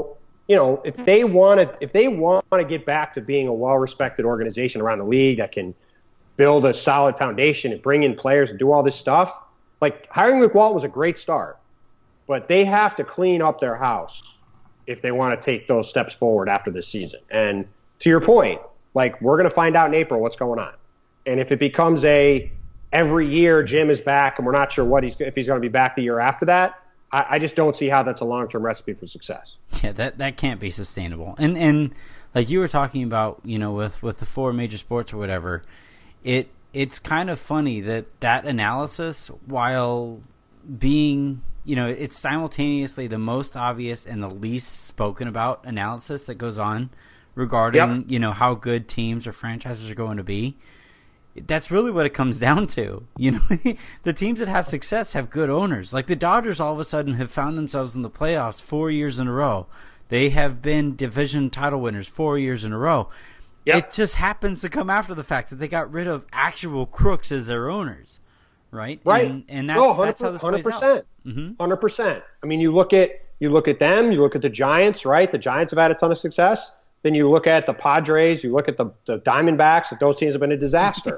if they want to get back to being a well-respected organization around the league that can build a solid foundation and bring in players and do all this stuff, like hiring Luke Walton was a great start, but they have to clean up their house if they want to take those steps forward after this season. And to your point, like we're going to find out in April what's going on. And if it becomes every year Jim is back and we're not sure if he's going to be back the year after that, I just don't see how that's a long-term recipe for success. Yeah, that can't be sustainable. And like you were talking about, with the 4 major sports or whatever, it's kind of funny that analysis, while being, it's simultaneously the most obvious and the least spoken about analysis that goes on regarding, how good teams or franchises are going to be. That's really what it comes down to. The teams that have success have good owners. Like the Dodgers all of a sudden have found themselves in the playoffs 4 years in a row. They have been division title winners 4 years in a row. Yep. It just happens to come after the fact that they got rid of actual crooks as their owners, right? Right. And that's how this plays out. 100%. I mean, you look at them, you look at the Giants, right? The Giants have had a ton of success. Then you look at the Padres, you look at the Diamondbacks, that those teams have been a disaster.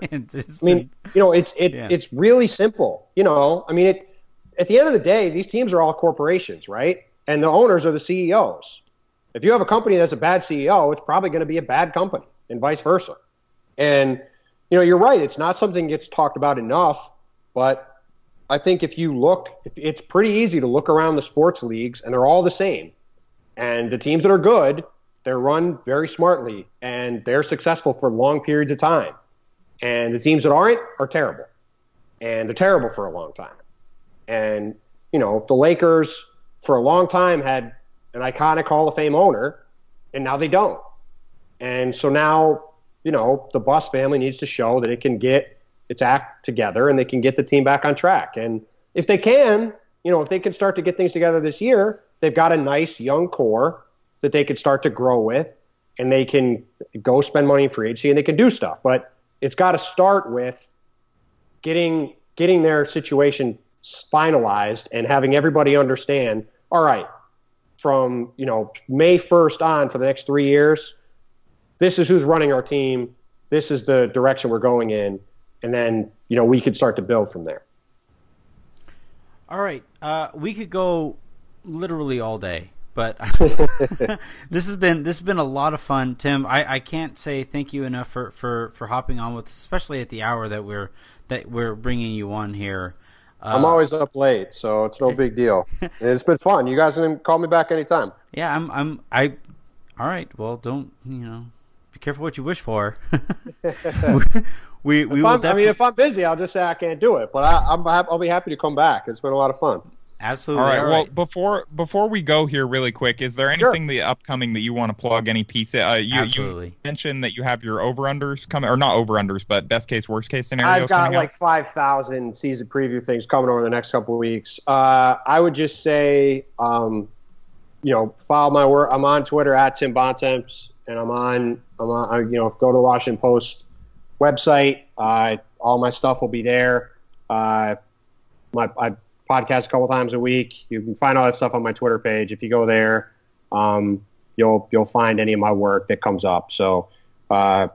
It's really simple. At the end of the day, these teams are all corporations, right? And the owners are the CEOs. If you have a company that's a bad CEO, it's probably going to be a bad company, and vice versa. And, you're right. It's not something that gets talked about enough, but I think if you look, it's pretty easy to look around the sports leagues, and they're all the same. And the teams that are good, they're run very smartly, and they're successful for long periods of time. And the teams that aren't are terrible. And they're terrible for a long time. And, the Lakers for a long time had an iconic Hall of Fame owner, and now they don't. And so now, the Buss family needs to show that it can get its act together and they can get the team back on track. And if they can, if they can start to get things together this year, they've got a nice young core that they could start to grow with, and they can go spend money in free agency and they can do stuff. But it's got to start with getting their situation finalized and having everybody understand, all right, from May 1st on for the next 3 years, this is who's running our team, this is the direction we're going in, and then we could start to build from there. All right, we could go literally all day. But this has been a lot of fun, Tim. I can't say thank you enough for hopping on with us, especially at the hour that we're bringing you on here. I'm always up late, so it's no big deal. It's been fun. You guys can call me back anytime. Yeah, all right. Well, don't be careful what you wish for. we will definitely. If I'm busy, I'll just say I can't do it. But I'll be happy to come back. It's been a lot of fun. Absolutely. All right. Well, before we go here really quick, is there anything upcoming that you want to plug? Any piece? Absolutely. You mentioned that you have your over-unders coming, or not over-unders, but best case, worst case scenarios. I've got coming like 5,000 season preview things coming over the next couple of weeks. I would just say, follow my work. I'm on Twitter at Tim Bontemps, and I'm on go to the Washington Post website. All my stuff will be there. I podcast a couple times a week. You can find all that stuff on my Twitter page. If you go there, you'll find any of my work that comes up. So I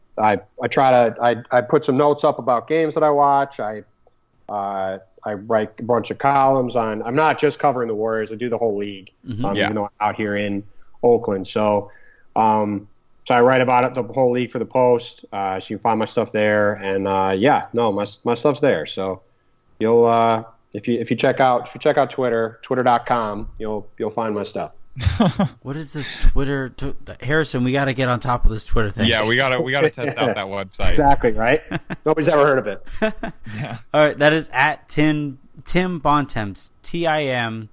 put some notes up about games that I watch. I write a bunch of columns on. I'm not just covering the Warriors. I do the whole league, even though I'm out here in Oakland. So I write about it, the whole league for the Post. So you can find my stuff there. And my stuff's there. So you'll. If you check out Twitter, twitter.com, you'll find my stuff. What is this Twitter? Harrison, we got to get on top of this Twitter thing. Yeah, we got to test out that website. Exactly, right? Nobody's ever heard of it. Yeah. All right, that is at Tim Bontemps, TIMBONTEMPS.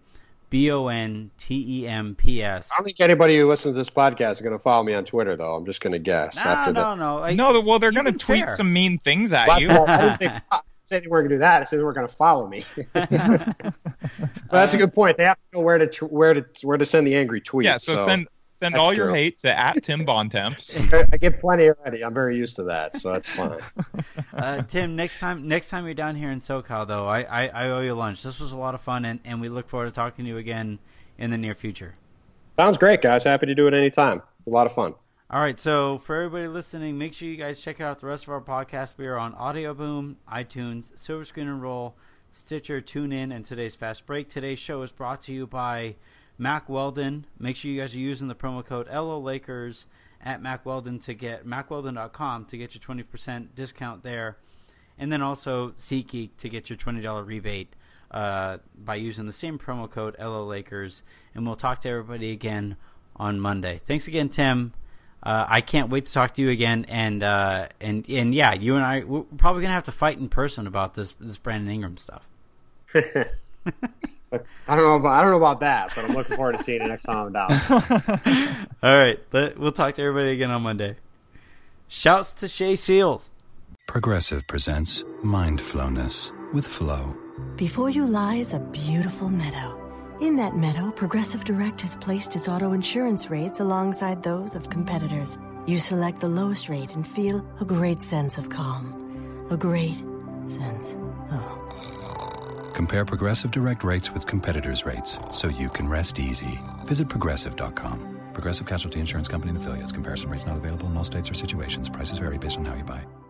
I don't think anybody who listens to this podcast is going to follow me on Twitter, though. I'm just going to guess. No. Well, they're going to tweet some mean things at you. I didn't say they weren't going to do that. I said they weren't going to follow me. Well, that's a good point. They have to know where to send the angry tweets. Yeah, so send all your hate to at Tim Bontemps. I get plenty already. I'm very used to that, so that's fine. Tim, next time you're down here in SoCal, though, I owe you lunch. This was a lot of fun, and we look forward to talking to you again in the near future. Sounds great, guys. Happy to do it anytime. A lot of fun. All right, so for everybody listening, make sure you guys check out the rest of our podcast. We are on Audio Boom, iTunes, Silver Screen and Roll, Stitcher, TuneIn, and today's Fast Break. Today's show is brought to you by Mack Weldon. Make sure you guys are using the promo code LOLakers at Mack Weldon to get MackWeldon.com to get your 20% discount there. And then also SeatGeek to get your $20 rebate by using the same promo code LOLakers. And we'll talk to everybody again on Monday. Thanks again, Tim. I can't wait to talk to you again, and yeah, you and I, we're probably gonna have to fight in person about this Brandon Ingram stuff. I don't know about that, but I'm looking forward to seeing it next time I'm down. All right, we'll talk to everybody again on Monday. Shouts to Shay Seals. Progressive presents Mindflowness with Flo. Before you lies a beautiful meadow. In that meadow, Progressive Direct has placed its auto insurance rates alongside those of competitors. You select the lowest rate and feel a great sense of calm. A great sense of... Compare Progressive Direct rates with competitors' rates so you can rest easy. Visit Progressive.com. Progressive Casualty Insurance Company and Affiliates. Comparison rates not available in all states or situations. Prices vary based on how you buy.